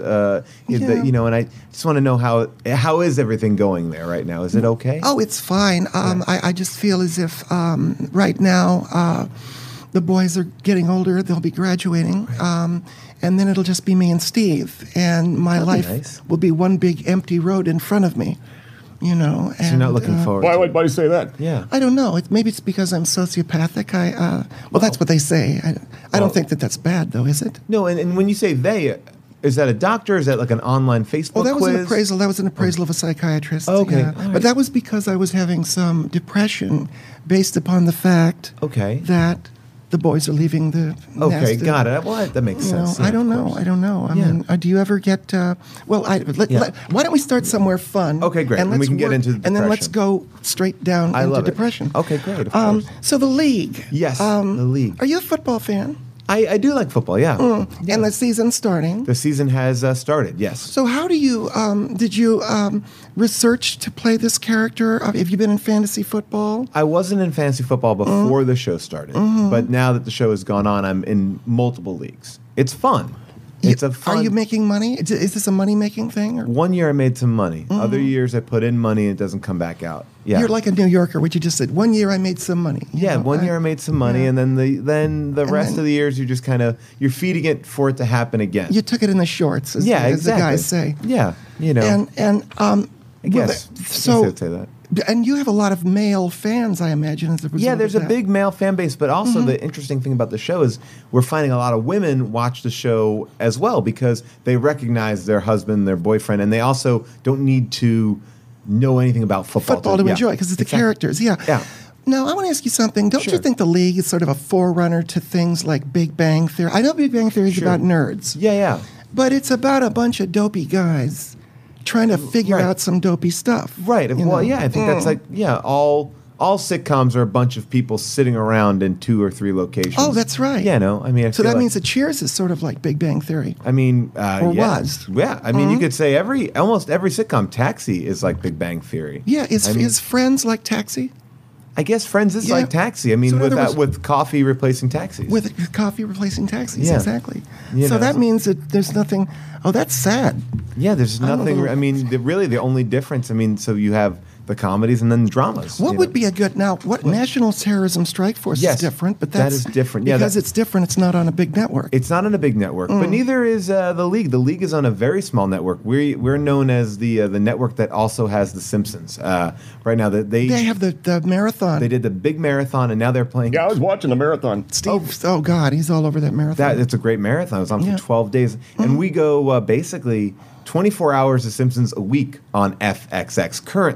And I just want to know how is everything going there right now? Is it okay? Oh, it's fine. I just feel as if right now the boys are getting older. They'll be graduating. And then it'll just be me and Steve, and my life will be one big empty road in front of me, And, so you're not looking forward. Why would you say that? Yeah, I don't know. Maybe it's because I'm sociopathic. That's what they say. I don't think that's bad, though, is it? No, and when you say they, is that a doctor? Is that like an online Facebook that was quiz? an appraisal. That was an appraisal of a psychiatrist. Okay, yeah. But that was because I was having some depression based upon the fact that the boys are leaving the nest. Got it. Well, that makes sense. I don't know. I mean, do you ever get? Why don't we start somewhere fun? Okay, great. And we can get into the depression. And then let's go straight down into depression. Okay, great. Of course. So the league. Yes, the league. Are you a football fan? I do like football, yeah. And the season's starting. The season has started, yes. So how do you, did you research to play this character? Have you been in fantasy football? I wasn't in fantasy football before the show started. But now that the show has gone on, I'm in multiple leagues. It's fun. It's a fun. Are you making money? Is this a money-making thing? Or? One year I made some money. Other years I put in money and it doesn't come back out. Yeah. You're like a New Yorker, which you just said. 1 year I made some money. One year I made some money, and then the rest of the years you're just kind of you're feeding it for it to happen again. You took it in the shorts, as exactly. the guys say. Yeah, I guess. So I'd say that. And you have a lot of male fans, I imagine, as a result. Yeah, there's of a big male fan base, but also the interesting thing about the show is we're finding a lot of women watch the show as well because they recognize their husband, their boyfriend, and they also don't need to know anything about football to enjoy because it's the characters. Yeah. Now, I want to ask you something. Don't you think the league is sort of a forerunner to things like Big Bang Theory? I know Big Bang Theory is about nerds. Yeah. But it's about a bunch of dopey guys trying to figure out some dopey stuff. Right. Well, yeah, I think that's like, all sitcoms are a bunch of people sitting around in 2 or 3 locations. Oh, that's right. Yeah, no, I mean, so that means that Cheers is sort of like Big Bang Theory. I mean, was. Yeah, I mean, you could say almost every sitcom, Taxi is like Big Bang Theory. Yeah, is Friends like Taxi? I guess Friends is like Taxi. I mean, so with coffee replacing taxis. With coffee replacing taxis, yeah. Exactly. So that means that there's nothing. Oh, that's sad. Yeah, there's nothing. I mean, really, the only difference. I mean, so you have the comedies and then the dramas. What would be a good National Terrorism Strike Force is different, but that is different. Yeah, because it's different. It's not on a big network. It's not on a big network, but neither is the League. The League is on a very small network. We're known as the network that also has The Simpsons. Right now, they have the marathon. They did the big marathon, and now they're playing. Yeah, I was watching the marathon. Steve, oh God, he's all over that marathon. It's a great marathon. It was on for 12 days, and we go basically 24 hours of Simpsons a week on FXX currently.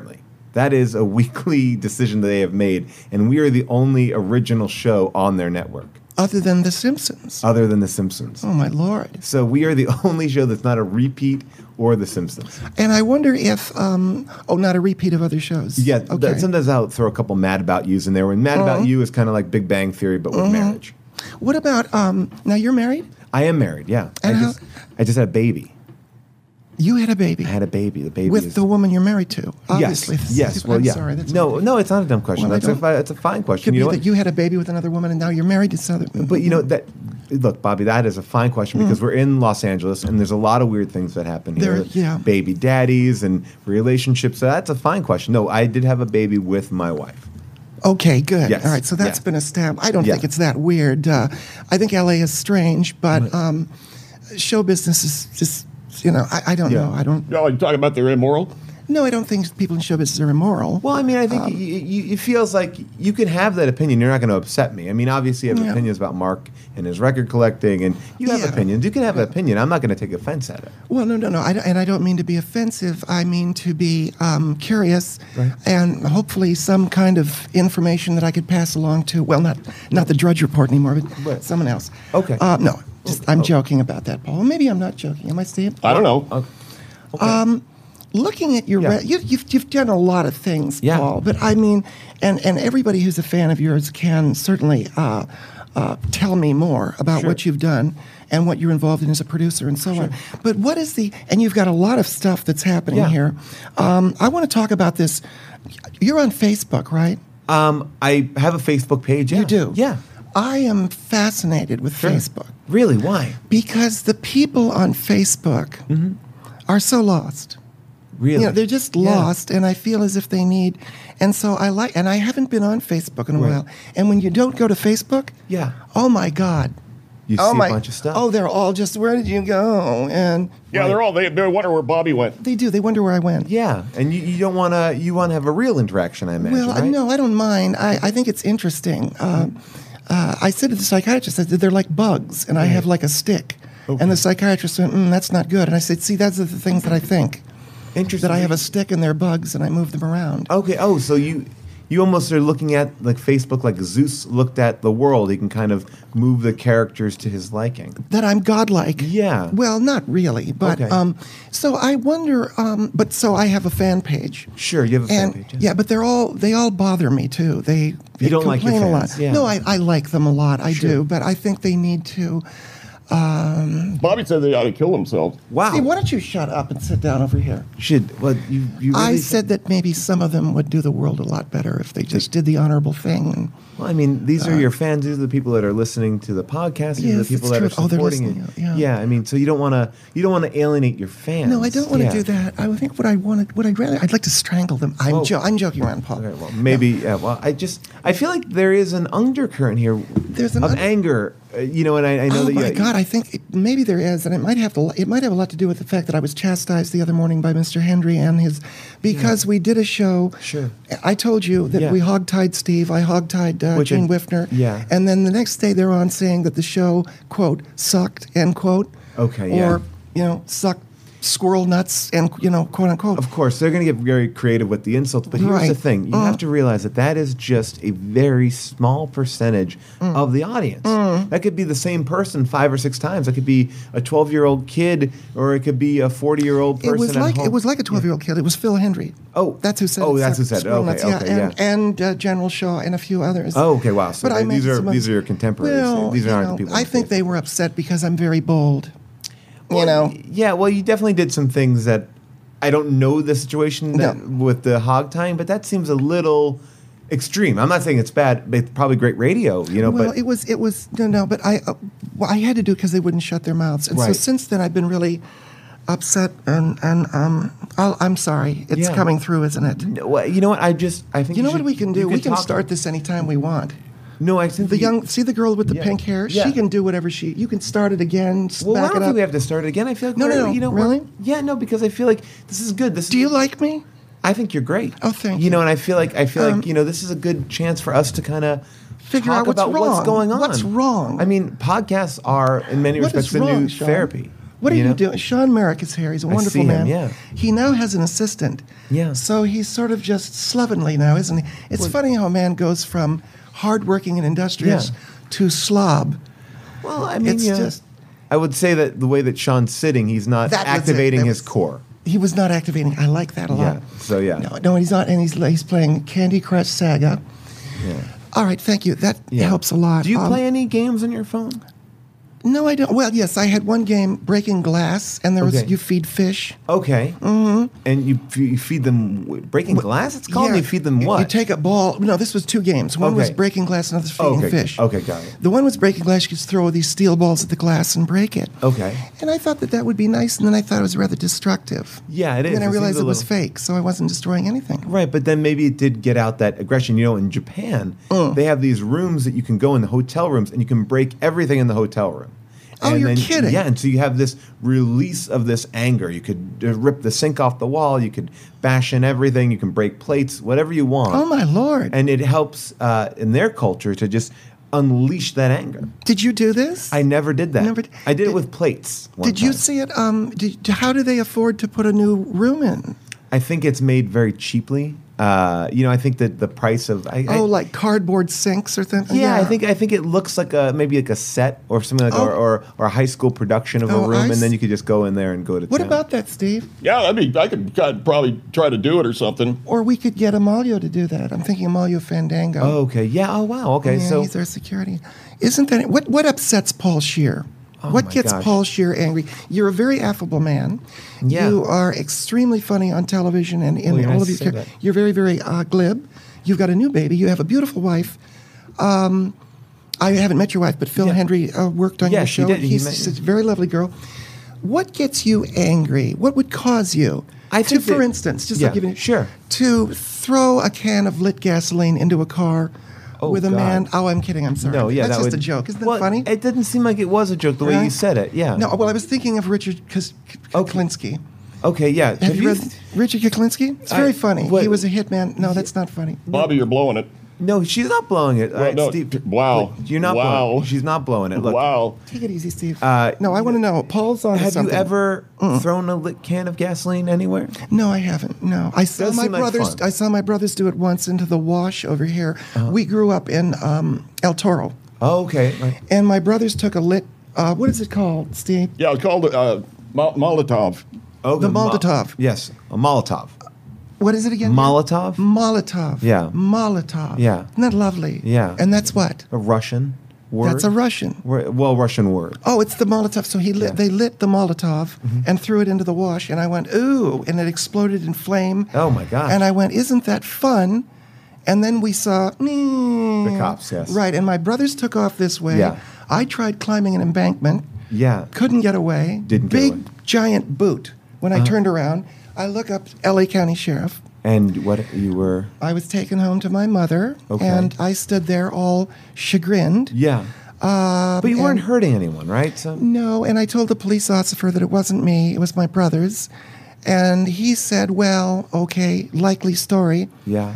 That is a weekly decision that they have made, and we are the only original show on their network. Other than The Simpsons. Other than The Simpsons. Oh, my Lord. So we are the only show that's not a repeat or The Simpsons. And I wonder if, not a repeat of other shows. Yeah, Okay. sometimes I'll throw a couple Mad About Yous in there. When Mad About You is kind of like Big Bang Theory, but with marriage. What about, now you're married? I am married, yeah. And I just had a baby. You had a baby. I had a baby. The baby With is, the woman you're married to, obviously. Yes. Well, I'm yeah. sorry. That's No, it's not a dumb question. Well, That's a fine question. Could You be know that what? you had a baby with another woman and now you're married to this other. But you know that. Look, Bobby, that is a fine question because we're in Los Angeles and there's a lot of weird things that happen here. Yeah. Baby daddies and relationships. So that's a fine question. No, I did have a baby with my wife. Okay, good. Yes. All right, so that's Yeah. been established. I don't Yeah. think it's that weird. I think LA is strange, but show business is just, I don't Yeah. know. I don't. Y'all are talking about they're immoral? No, I don't think people in show business are immoral. Well, I mean, I think it feels like you can have that opinion. You're not going to upset me. I mean, obviously, you have Yeah. opinions about Mark and his record collecting, and you have Yeah. opinions. You can have an opinion. I'm not going to take offense at it. Well, no. I don't mean to be offensive. I mean to be curious, Right. and hopefully some kind of information that I could pass along to. Well, not the Drudge Report anymore, but Right. someone else. Okay. No, I'm joking about that, Paul. Maybe I'm not joking. Am I, Steve? I don't know. Okay. Looking at your, Yeah. you've done a lot of things, Yeah. Paul. But I mean, and everybody who's a fan of yours can certainly tell me more about Sure. what you've done and what you're involved in as a producer and so on. But what is and you've got a lot of stuff that's happening Yeah. here. I want to talk about this. You're on Facebook, right? I have a Facebook page. Yeah. You do? Yeah. I am fascinated with Sure. Facebook Really? Why? because the people on Facebook are so lost. Really? They're just Yeah. lost, and I feel as if they need. And so and I haven't been on Facebook in a Right. while. And when you don't go to Facebook, Yeah. oh my God, You see a bunch of stuff. oh, they're all just, where did you go? And Yeah, they're all, they wonder where Bobby went. they do. They wonder where I went. Yeah, and you don't want to. You want to have a real interaction, I imagine. Well, right? no, I don't mind. I think it's interesting. I said to the psychiatrist, I said, they're like bugs, and I have like a stick. And the psychiatrist went, that's not good. And I said, see, that's the things that I think. Interesting. That I have a stick and they're bugs, and I move them around. Okay. Oh, so you almost are looking at like Facebook, like Zeus looked at the world. He can kind of move the characters to his liking. That I'm godlike. Yeah. Well, not really, but Okay. so I wonder. But so I have a fan page. Sure, you have a fan And page. yeah, but they all bother me too. They don't like your complain a fans, lot. yeah. No, I like them a lot. I Sure. do, but I think they need to. Bobby said they ought to kill themselves. Wow. Steve, why don't you shut up and sit down over here? Should well you really I said that maybe some of them would do the world a lot better if they just did the honorable thing. And, Well, I mean, these are your fans. These are the people that are listening to the podcast. These are Yes, the people it's that are true. Oh, they're supporting listening, it. yeah. I mean, so you don't want to alienate your fans. no, I don't want to Yeah. do that. I think I'd like to strangle them. I'm joking around, Paul. Okay, well, maybe. Yeah. Well, I feel like there is an undercurrent here. There's an of anger. And I know Oh that. my God! I think maybe there is, and it might have a lot to do with the fact that I was chastised the other morning by Mr. Hendry and because we did a show. Sure. I told you that Yeah. we hogtied Steve. I hogtied Gene Whiffner. Yeah. And then the next day they're on saying that the show quote sucked end quote. Okay, yeah. Or sucked squirrel nuts and quote unquote. Of course, they're going to get very creative with the insults, but here's the Right. thing: you have to realize that is just a very small percentage of the audience. That could be the same person 5 or 6 times. That could be a 12-year-old kid, or it could be a 40-year-old person. It was like a 12-year-old kid. It was Phil Hendry. Oh. That's who said. Oh, it that's who sucked said it. squirrel Okay, nuts. okay, yeah. And General Shaw and a few others. Oh, okay, wow. So But I these meant are your contemporaries. Well, These aren't the you know, people. I in think Facebook. they were upset because I'm very bold. Well, yeah. Well, you definitely did some things that I don't know the situation with the hog tying, but that seems a little extreme. I'm not saying it's bad. But it's probably great radio, Well, but it was no, but I had to do it because they wouldn't shut their mouths, and so Right. since then I've been really upset, and I'm sorry, it's Yeah. coming through, isn't it? well, you know what? I think You know what we can do? We can talk- start this anytime we want. No, I think See the girl with the Yeah. pink hair? Yeah. She can do whatever you can start it again, Well, I back don't it think up. we have to start it again. I feel like No, we're- no, we're- really? Yeah, no, because I feel like this is good. Do you like me? I think you're great. Oh, thank you. you. know, and I feel like this is a good chance for us to kind of Figure talk out what's about wrong. what's going on. What's wrong? I mean, podcasts are in many What respects is the wrong, new Sean? therapy. What are You you know? doing? Sean Merrick is here. He's a I wonderful see him, man. yeah. He now has an assistant. Yeah. So he's sort of just slovenly now, isn't he? It's funny how a man goes from hardworking and industrious Yeah. to slob. Well, I mean, It's just- I would say that the way that Sean's sitting, he's not That was it. activating That his was- core. He was not activating. I like that a lot. Yeah. So yeah. No, he's not. And he's playing Candy Crush Saga. Yeah. All right, thank you. That Yeah. helps a lot. Do you play any games on your phone? No, I don't. Well, yes, I had one game, Breaking Glass, and there was Okay. you feed fish. Okay. Mm-hmm. And you feed them breaking glass. It's called. Yeah. You feed them what? You take a ball. No, this was two games. One was Okay. Breaking Glass, another was feeding okay. fish. Okay, got it. The one was Breaking Glass. You could throw these steel balls at the glass and break it. Okay. And I thought that would be nice, and then I thought it was rather destructive. Yeah, it is. And then I It seems realized a it was little- fake, so I wasn't destroying anything. Right, but then maybe it did get out that aggression. You know, in Japan, they have these rooms that you can go in the hotel rooms and you can break everything in the hotel room. Oh, And you're then, kidding. Yeah, and so you have this release of this anger. You could rip the sink off the wall. You could bash in everything. You can break plates, whatever you want. Oh my Lord! And it helps in their culture to just unleash that anger. Did you do this? I never did that. Never- I did it did- with plates. one Did you time. see it? How do they afford to put a new room in? I think it's made very cheaply. I think that the price of Like cardboard sinks or something. Yeah, I think it looks like maybe like a set or something like or a high school production of a Oh, room, I and then see. you could just go in there and go to What town. about that, Steve? Yeah, I could probably try to do it or something. Or we could get Amalio to do that. I'm thinking Amalio Fandango. Oh, okay. Yeah. Oh, wow. Okay. yeah, So he's our security. Isn't that what upsets Paul Scheer? What my gets gosh. Paul Scheer angry? You're a very affable man. Yeah. You are extremely funny on television and in Well, you're all nice of these. to say that. You're very, very glib. You've got a new baby. You have a beautiful wife. I haven't met your wife, but Phil Yeah. Hendry worked on your Yes, he show. did. He He's met you. a very lovely girl. What gets you angry? What would cause you? I think for that- instance, just yeah, like giving sure. to throw a can of lit gasoline into a car with a God. man. Oh, I'm kidding. I'm sorry. No, yeah, that's that just would, a joke. Isn't that well, funny? It didn't seem like it was a joke the way you Right? said it. Yeah. No, well, I was thinking of Richard Kuklinski. Okay. Yeah. Have you read Richard Kuklinski? It's very funny. what- He was a hitman. No, that's not funny. Bobby, you're blowing it. No, she's not blowing it. All right, no, Steve. wow. You're not Wow. blowing it. She's not blowing it. Look. Wow. Take it easy, Steve. Uh, no, I want to know. Paul's on Have something. you ever thrown a lit can of gasoline anywhere? No, I haven't. No, I saw Does my seem like brothers. fun. I saw my brothers do it once into the wash over here. We grew up in El Toro, Oh, okay. Right. and my brothers took a lit. What is it called, Steve? Yeah, it's called Molotov. Oh, The Molotov. Yes, a Molotov. What is it again? Molotov? Molotov. Yeah. Molotov. Yeah. Isn't that lovely? Yeah. And that's what? A Russian word. That's a Russian. Well, Russian word. Oh, it's the Molotov. So they lit the Molotov and threw it into the wash, and I went, ooh, and it exploded in flame. Oh, my gosh. And I went, isn't that fun? And then we saw The cops, yes. Right, and my brothers took off this way. Yeah. I tried climbing an embankment. Yeah. Couldn't get away. Didn't get Big away. giant boot. When I turned around, I look up LA County Sheriff. And what you were? I was taken home to my mother, Okay. and I stood there all chagrined. Yeah. But you weren't and- hurting anyone, right? So. No, and I told the police officer that it wasn't me, it was my brothers. And he said, well, okay, likely story. Yeah.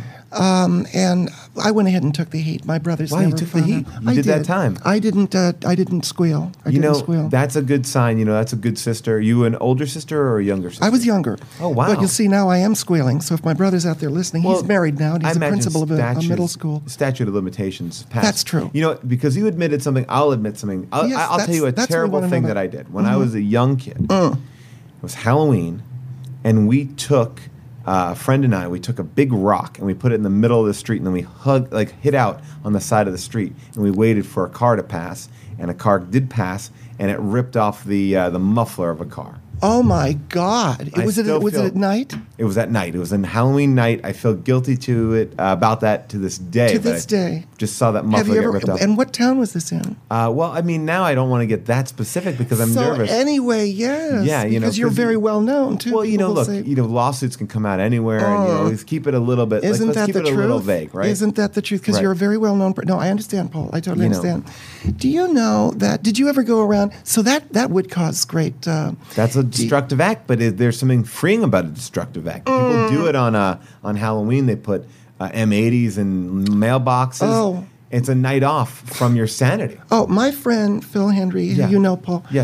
And I went ahead and took the heat. My brothers Wow, you never took the found heat. out. You I did that time. I didn't squeal. I You didn't know, squeal. that's a good sign. You know, that's a good sister. You an older sister or a younger sister? I was younger. Oh, wow. But you'll see now I am squealing. So if my brother's out there listening, Well, he's married now, and I he's the imagine principal of a statutes- middle school. Statute of limitations passed. That's true. You know, because you admitted something, I'll admit something. I'll Yes, tell you a that's what we terrible wanna know thing about. that I did. When I was a young kid, it was Halloween, and we took, a friend and I, we took a big rock, and we put it in the middle of the street, and then we hid out on the side of the street, and we waited for a car to pass, and a car did pass, and it ripped off the muffler of a car. Oh my God! Was it still feel- at night? It was at night. It was on Halloween night. I feel guilty to it about that to this day. To but this I day. just saw that Have muffler you get ever? ripped off. And what town was this in? Well, I mean, now I don't want to get that specific because I'm so nervous. anyway, yes. Yeah, you know, because you're 'cause very you- well known too. Well, you know, People look, say, lawsuits can come out anywhere, and let's keep it a little bit. Isn't let's that keep the it truth? a little vague, right? Isn't that the truth? Because Right. you're a very well known. No, I understand, Paul. I totally You know. understand. Do you know that? Did you ever go around? So that would cause great. That's a destructive act, but there's something freeing about a destructive act. People do it on Halloween. They put M80s in mailboxes. Oh. It's a night off from your sanity. Oh, my friend Phil Hendry, Yeah. who you know, Paul. Yes.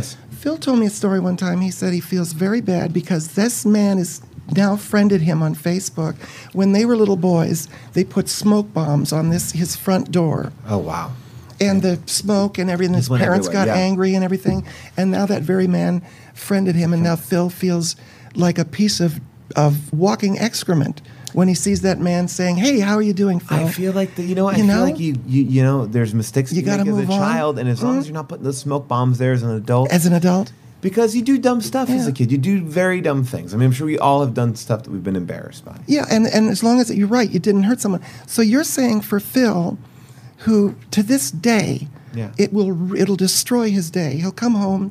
Phil told me a story one time. He said he feels very bad because this man is now friended him on Facebook. When they were little boys, they put smoke bombs on his front door. Oh, wow. And the smoke and everything. His went parents everywhere, got yeah. angry and everything. And now that very man friended him, and now Phil feels like a piece of walking excrement when he sees that man saying, "Hey, how are you doing, Phil?" I feel like I feel like you know, there's mistakes you gotta make as a move on. child, and as long as you're not putting those smoke bombs there as an adult, As an adult? because you do dumb stuff as Yeah. a kid. You do very dumb things. I mean, I'm sure we all have done stuff that we've been embarrassed by. Yeah, and as long as you're right, you didn't hurt someone. So you're saying for Phil, who to this day, Yeah. it'll destroy his day. He'll come home,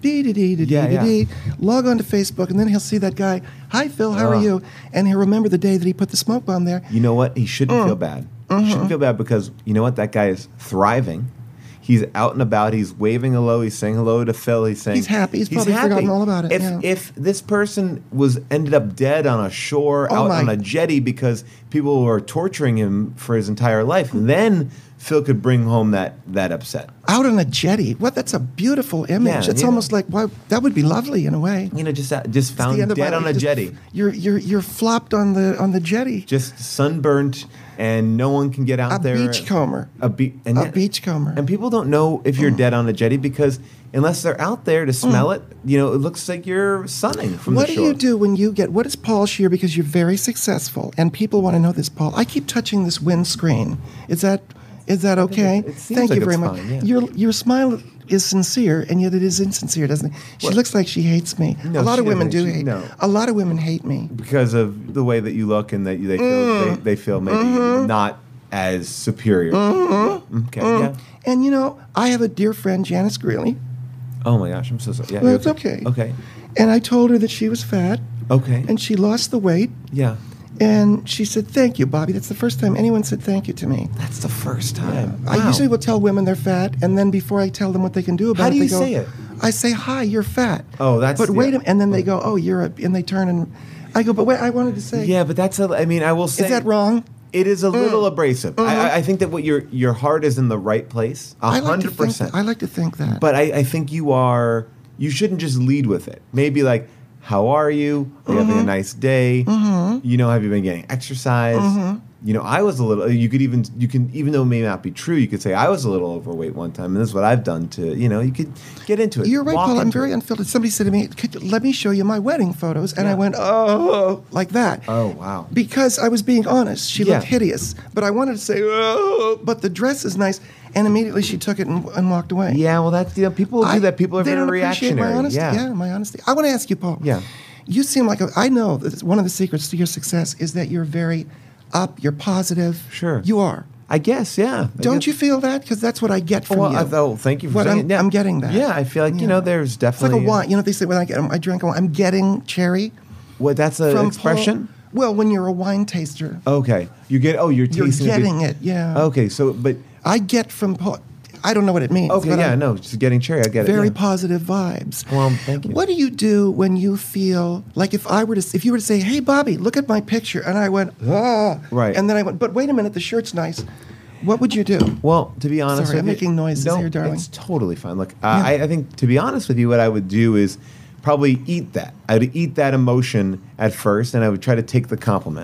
log on to Facebook, and then he'll see that guy. Hi, Phil, how are you? And he'll remember the day that he put the smoke bomb there. You know what? He shouldn't feel bad. He shouldn't feel bad because you know what? That guy is thriving. He's out and about. He's waving hello. He's saying hello to Phil. He's saying He's happy. He's probably forgotten all about it, yeah. If this person ended up dead on a shore out on a jetty because people were torturing him for his entire life, then Phil could bring home that upset. Out on a jetty. What? That's a beautiful image. Yeah, it's you almost like, wow, that would be lovely in a way. You know, just It's the found end of dead my on life. a Just- jetty, You're flopped on the jetty. just sunburnt, and no one can get out A there. beachcomber. A beachcomber. And people don't know if you're dead on a jetty because unless they're out there to smell it, you know, it looks like you're sunning from What the do shore. you do when you get? What is Paul Scheer? Because you're very successful, and people want to know this, Paul. I keep touching this windscreen. Is that okay? it seems Thank like you very it's much. fine, yeah. Your smile is sincere, and yet it is insincere, doesn't it? She looks like she hates me. No, a lot of she women doesn't. do hate. No. A lot of women hate me. Because of the way that you look and that they feel maybe not as superior. Okay, yeah. And you know, I have a dear friend, Janice Greeley. Oh my gosh, I'm so sorry. Yeah, Well, you're it's okay. Okay. And I told her that she was fat, Okay. and she lost the weight. Yeah. And she said, "Thank you, Bobby." That's the first time anyone said thank you to me. That's the first time. I Wow. usually will tell women they're fat, and then before I tell them what they can do about How it, do they you go, say it? I say, "Hi, you're fat." Oh, that's- But wait yeah. a minute, and then they go, "Oh, and they turn and I go, "But wait, I wanted to say." Yeah, but I mean, I will say. Is that wrong? It is a little abrasive. I think that what your heart is in the right place, I like to 100%. think that. I like to think that. But I think you shouldn't just lead with it. Maybe like, how are you? Are you having a nice day? You know, have you been getting exercise? You know, I was a little, you can, even though it may not be true, you could say I was a little overweight one time, and this is what I've done to, you know, you could get into it. You're right, Walk Paul. I'm into very it. unfiltered. Somebody said to me, let me show you my wedding photos. And I went, oh, like that. Oh, wow. Because I was being honest. She Yeah. looked hideous. But I wanted to say, oh, but the dress is nice. And immediately she took it and walked away. Yeah, well, that's, you know, people do that. People are they very don't appreciate reactionary. my honesty. Yeah. My honesty. I want to ask you, Paul. Yeah. You seem like I know that one of the secrets to your success is that you're very up, you're positive. Sure. You are. I guess, yeah. Don't you feel that? Because that's what I get from you. Thank you for What saying I'm- it. Yeah. I'm getting that. Yeah, I feel like, you Yeah. know, there's It's definitely... like a wine. You know, they say when I drink a wine, I'm getting cherry. What, that's an From expression? Paul. Well, when you're a wine taster, Okay. You're you're tasting getting it. Yeah. Okay, so, but... I get from Paul. I don't know what it means. Okay, but yeah, I- no, just getting cherry. I get Very it. Yeah. positive vibes. Well, thank you. What do you do when you feel like if you were to say, "Hey, Bobby, look at my picture," and I went, "Ah," Right. and then I went, "But wait a minute, the shirt's nice." What would you do? Well, to be honest Sorry, I'm with making you, noises no, here, darling. It's totally fine. Look, I think to be honest with you, what I would do is probably eat that. I would eat that emotion at first, and I would try to take the compliment.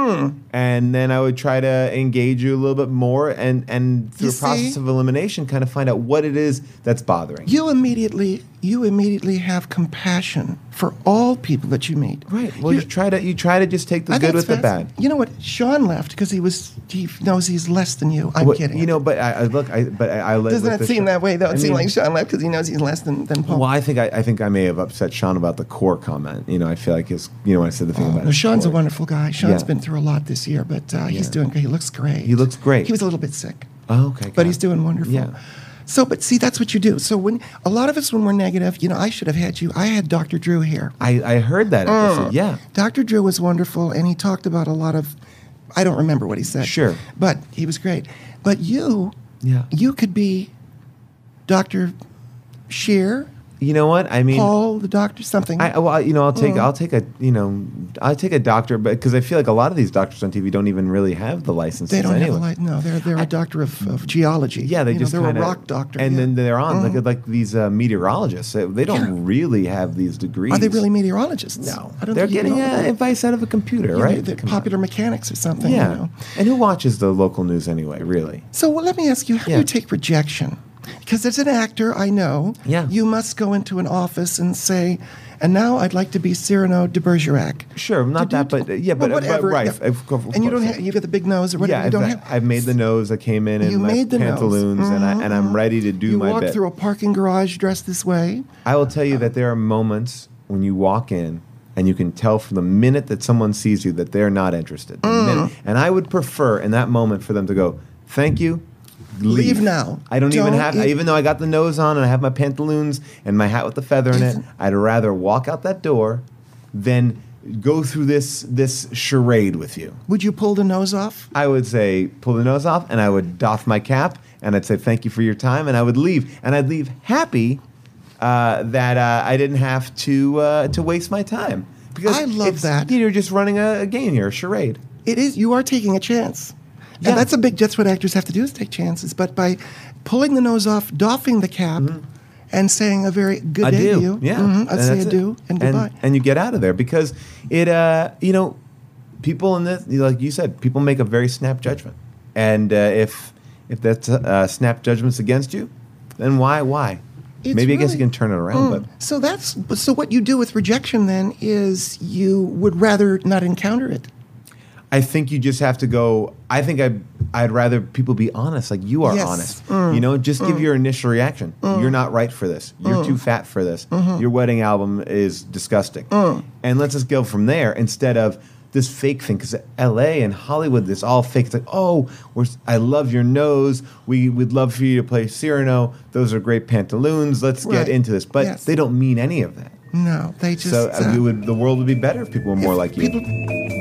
And then I would try to engage you a little bit more, and through You a process see? of elimination, kind of find out what it is that's bothering you. You immediately have compassion for all people that you meet. Right. Well, you try to just take the I think good it's with the bad. You know what? Sean left because he knows he's less than you. I'm What- kidding. You know, but I led doesn't with it the seem Sean- that way though? It I seems mean, like Sean left because he knows he's less than Paul. Well, I think I may have upset Sean about the core comment. You know, I feel like when I said the thing about Well, his Sean's a core. wonderful guy. Sean's Yeah. been through a lot this year, but he's Yeah. doing great. He looks great. He looks great. He was a little bit sick, Oh, okay. but he's doing wonderful. Yeah. So, but see, that's what you do. So when a lot of us, when we're negative, you know, I should have had you. I had Dr. Drew here. I heard that episode. Yeah. Dr. Drew was wonderful, and he talked about a lot of. I don't remember what he said. Sure. But he was great. But Yeah. you could be Dr. Scheer, You know what? I mean, Paul, the doctor, something. I'll take a doctor, but because I feel like a lot of these doctors on TV don't even really have the licenses. They don't anyway. have no, they're a doctor of geology. Yeah, they're they're kinda, a rock doctor. and yeah. then they're on like these meteorologists. They don't really have these degrees. Are they really meteorologists? No, I don't they're think getting advice out of a computer, right? They're popular mechanics or something. Yeah, You know. and who watches the local news anyway? Really? So let me ask you, how do Yeah. you take rejection? Because as an actor, I know you must go into an office and say, and now I'd like to be Cyrano de Bergerac. Sure, not that, but whatever. right. Yeah. Of course, and you don't have, you got the big nose or whatever. You don't have. I've made the nose. I came in You my made the nose. pantaloons, and I'm ready to do you my walk bit. through a parking garage dressed this way. I will tell you that there are moments when you walk in and you can tell from the minute that someone sees you that they're not interested. The minute. And I would prefer in that moment for them to go, "Thank you, Leave now. I don't even have, even though I got the nose on and I have my pantaloons and my hat with the feather in it, I'd rather walk out that door than go through this charade with you." Would you pull the nose off? I would say, pull the nose off, and I would doff my cap, and I'd say, "Thank you for your time," and I would leave. And I'd leave happy that I didn't have to waste my time. Because I love that. You're just running a game here, a charade. It is. You are taking a chance. Yeah. And that's what actors have to do, is take chances. But by pulling the nose off, doffing the cap, and saying a very good day to you, Yeah. I'd say adieu and goodbye. And you get out of there because it, people in this, like you said, people make a very snap judgment. And if that snap judgment's against you, then why? It's Maybe I guess really- you can turn it around, but So what you do with rejection then is you would rather not encounter it. I think you just have to go. I think I'd rather people be honest, like you are Yes. honest. Just give your initial reaction. You're not right for this. You're too fat for this. Your wedding album is disgusting. And let's just go from there instead of this fake thing. Because L.A. and Hollywood, this all fake. It's like, I love your nose. We would love for you to play Cyrano. Those are great pantaloons. Let's get Right. into this. But Yes. they don't mean any of that. No, they just. So the world would be better if people were more like you. People